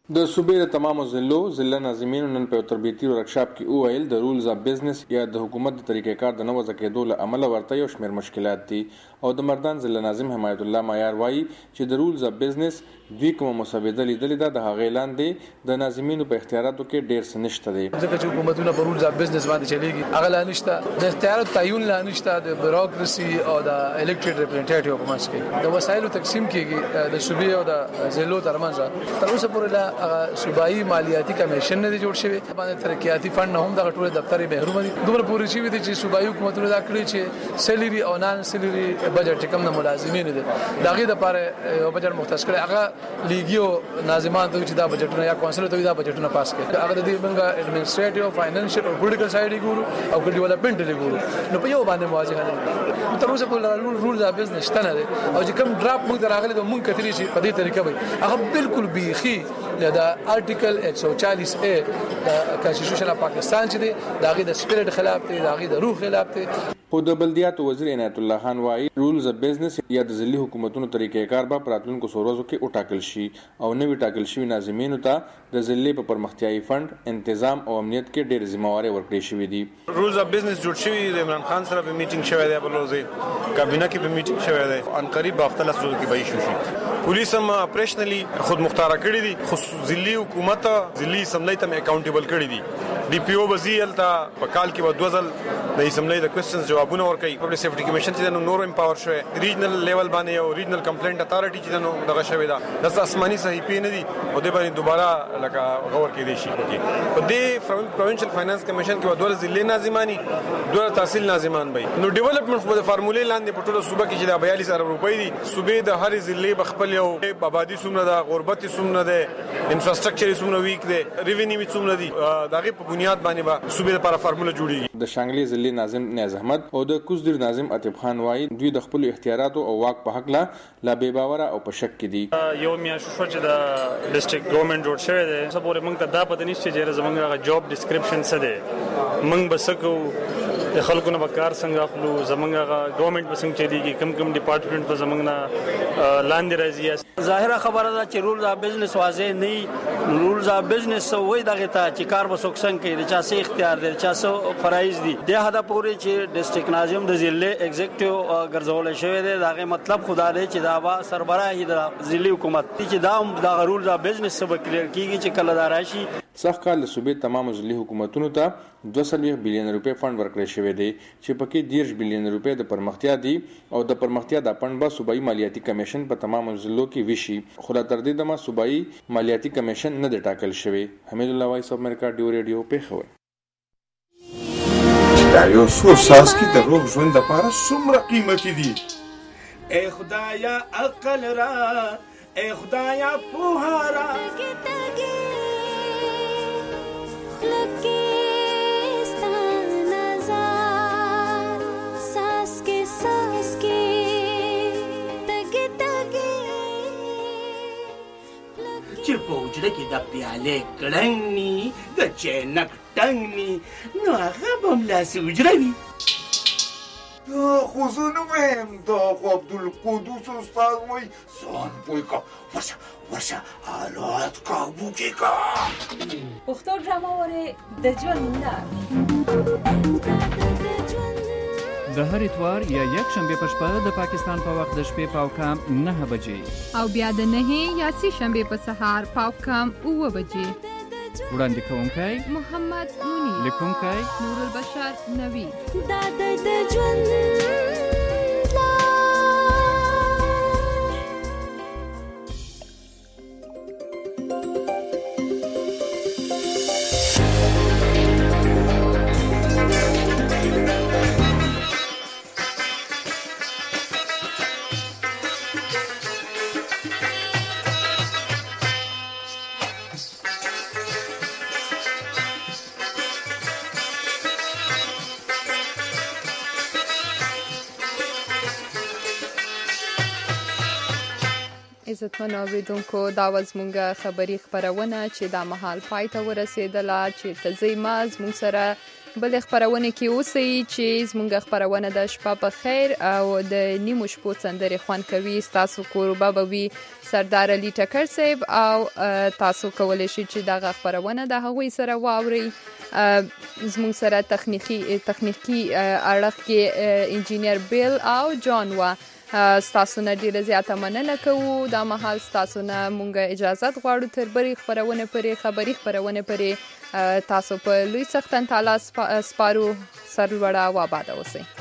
د صوبې د تمامو ضلعو ضلع ناظمینو نن په تربیتی ورکشاپ کې وویل د رولز اف بزنس یا د حکومت د طریقې کار د نو وضع کېدو له امله ورته یو شمېر مشکلات دي او د مردان ضلع ناظم حمایت الله معیار وایي چې د رولز اف بزنس دوی کومه مسوده لیدلې ده د هغې لاندې د ناظمینو په اختیاراتو کې ډېر څه نشته دی
ځکه چې حکومتونه په رولز اف بزنس باندې چلیږي هغه لا نشته د اختیاراتو تعین لا نشته د بیروکراسي او د الیکټډ ریپرزنټیټیو په منځ کې د وسایلو تقسیم کېږي د صوبې او د ضلعو ترمنځ تر اوسه پورې لا هغه صوبایي مالیاتي کمیشن نه دی جوړ شوی باندې ترقیاتي فند نه هم د ټول دفتر محروم دي دومره پوری شوی دي چې صوبایي حکومتونه دا کړی چې سیلری او نان سیلری بجټ کم نه ملازمین دي داغه د لپاره یو بجټ مختص کړی هغه لیګیو ناظمان ته چې دا بجټونه یا کونسل ته دا بجټونه پاس کړي هغه د دې منګه ایڈمنسټریټیو فاینانشل او پولیټیکل سایډ ګورو او ډیولپمنٹ لګورو نو په یو باندې مواجهه نه تر اوسه په رول د بزنس شته نه او چې کوم ډراپ موږ راغلي د مونږ کتلی شي په دې طریقه وي هغه بالکل بیخي د آرټیکل ایک سو چالیس اے د کانسټیټیوشن اف پاکستان چې دی داغه د سپیرټ خلاف دی داغه د روح خلاف دی
خو د بلدیاتو وزیر عنایت الله خان وایي رولز اف بزنس یا د ضلعي حکومتونو طریقې کار به پراتلونکو سورزو کې وټاکل شي او نوی ټاکل شوی ناظمینو ته د ضلعي په پرمختیايي فند تنظیم او امنیت کې ډېر ذمہواري ورکړې شوې دي
رولز اف بزنس جوړ شوی د عمران خان سره په میټینګ شوی دی په لوزي کابینه کې په میټینګ شوی دی ان قریب هفته لسو کې به شي شي پولیس هم اپریشنلی خود مختار کړی دي خو ضلعي حکومت ضلعي اسمبلی ته اکاونټیبل کړی دي ډي پی او وزیر ته په کال کې و دوزل د اسمبلی د کوېسچنز جوابونه ورکړي پبلک سیفټي کمیشن چې نو نور امپاور شوی ریجنل لیول باندې او ریجنل کمپلینټ اتارټي چې نو دغه شوی دا د آسماني صحیفې نه دي او د باندې دوباره لکه غور کې دي شي په دې پروینشل فاینانس کمیشن کې ودول ضلع ناظمانی دوه تحصیل ناظمان وي نو ډیولپمنٹ په فارمولې لاندې په ټوله صوبه کې چې د بیالیس ارب روپۍ دي صوبې د هر ضلع بخپل یو آبادی څومره ده غربت څومره ده انفراستراکچر څومره ویک ده ریوینیو څومره دي دغه په بنیاد باندې به صوبې لپاره فارموله جوړیږي
د شانګلي ضلع ناظم نیاز احمد او د کوزدیر ناظم عتیب خان وایي دوی د خپل اختیاراتو او واک په حق لا لا بے باوره او په شک کې دي
یو میاشت شو چې د ډیسټریکټ ګورنمنت جوړ شوی دی سپورې موږ ته دا پته نشته چې زمونږ جاب ډیسکرپشن څه دی موږ بسکو د خلکو نه وکړ څنګه خپل زمونږ ګورنمنت بسنګ چې دی کم کم ډپارټمنټ په زمونږ نه لاندې راځي
ظاهره خبره ده چې رولز اف بزنس واضح نه رولز اف بزنس وای دغه ته چې کار وسوکسن کوي د چا څه اختیار دی چا څه فرایض دي د هدا پورې چې ډیسټریکټ ناظم د ضلع ایگزیکټیو ګرځول شوی دی دغه مطلب خدا دی چې دا با سربراهي د ضلع حکومت چې دا د رولز اف بزنس سبا کلیر کیږي چې کله دا راشي
څخه کال صوبې تمام ضلعي حکومتونو ته دوه سوه بلین روپے فند ورکړی شوی دی چې پکې ډیر بلین روپے د پرمختیا دي او د پرمختیا د فند به صوبایي مالیاتي کمیشن په تمام ضلعو کې وشي خو تر دې دمه صوبایي مالیاتي کمیشن نه دی ټاکل شوی حمید الله وایس اف امریکا ډیو ریډیو پیښور
دا یو څو ساس کې د روغ ژوند لپاره څومره قیمتي دي
اے خدایا عقل را اے خدایا پوها را چې په وجره کې د پیالې کړنګ ني د چینک ټنګ ني نو هغه به هملاسې وجره وي
دا خو زه نه وایم دا خو عبدالقدوس استاد وایي ځان پوه کړه ورشه ورشه حالات کابو کې کړه
پښتو ډرامه وارې د ژوند لار
د هر اتوار یا یک شنبه په شپه د پاکستان په وخت د شپې پاو کام نه بجې
او بیا د نه یا سی شنبه په سهار پاو کام اوه بجې
وړاندې کوونکی
محمد مونی
لیکونکی
نور البشر نوی
دا د ژوند
عزتمن اوریدونکو دا وزمونږه خبری خبرونه چې دا مهال پای ته ورسېدله چې تزې ما زموږ سره بل خبرونه کې اوسئ چې زموږ خبرونه د شپه په خیر او د نیمو شپو سندرې خوان کوي. تاسو کوربه به وي سردار علي ټکر صاحب او تاسو کولی شئ چې دغه خبرونه د هغوی سره واورئ. زموږ سره تخنیکی تخنیکی اړخ کې انجینیر بیل او جان و. ستاسو نه ډیره زیاته مننه کوو. دا مهال ستاسو نه مونږ اجازت غواړو تر بلې خبرونه پورې خبري خبرونه پورې تاسو په لوی سختن تعالی سپارو. سر لوړه و آباده اوسئ.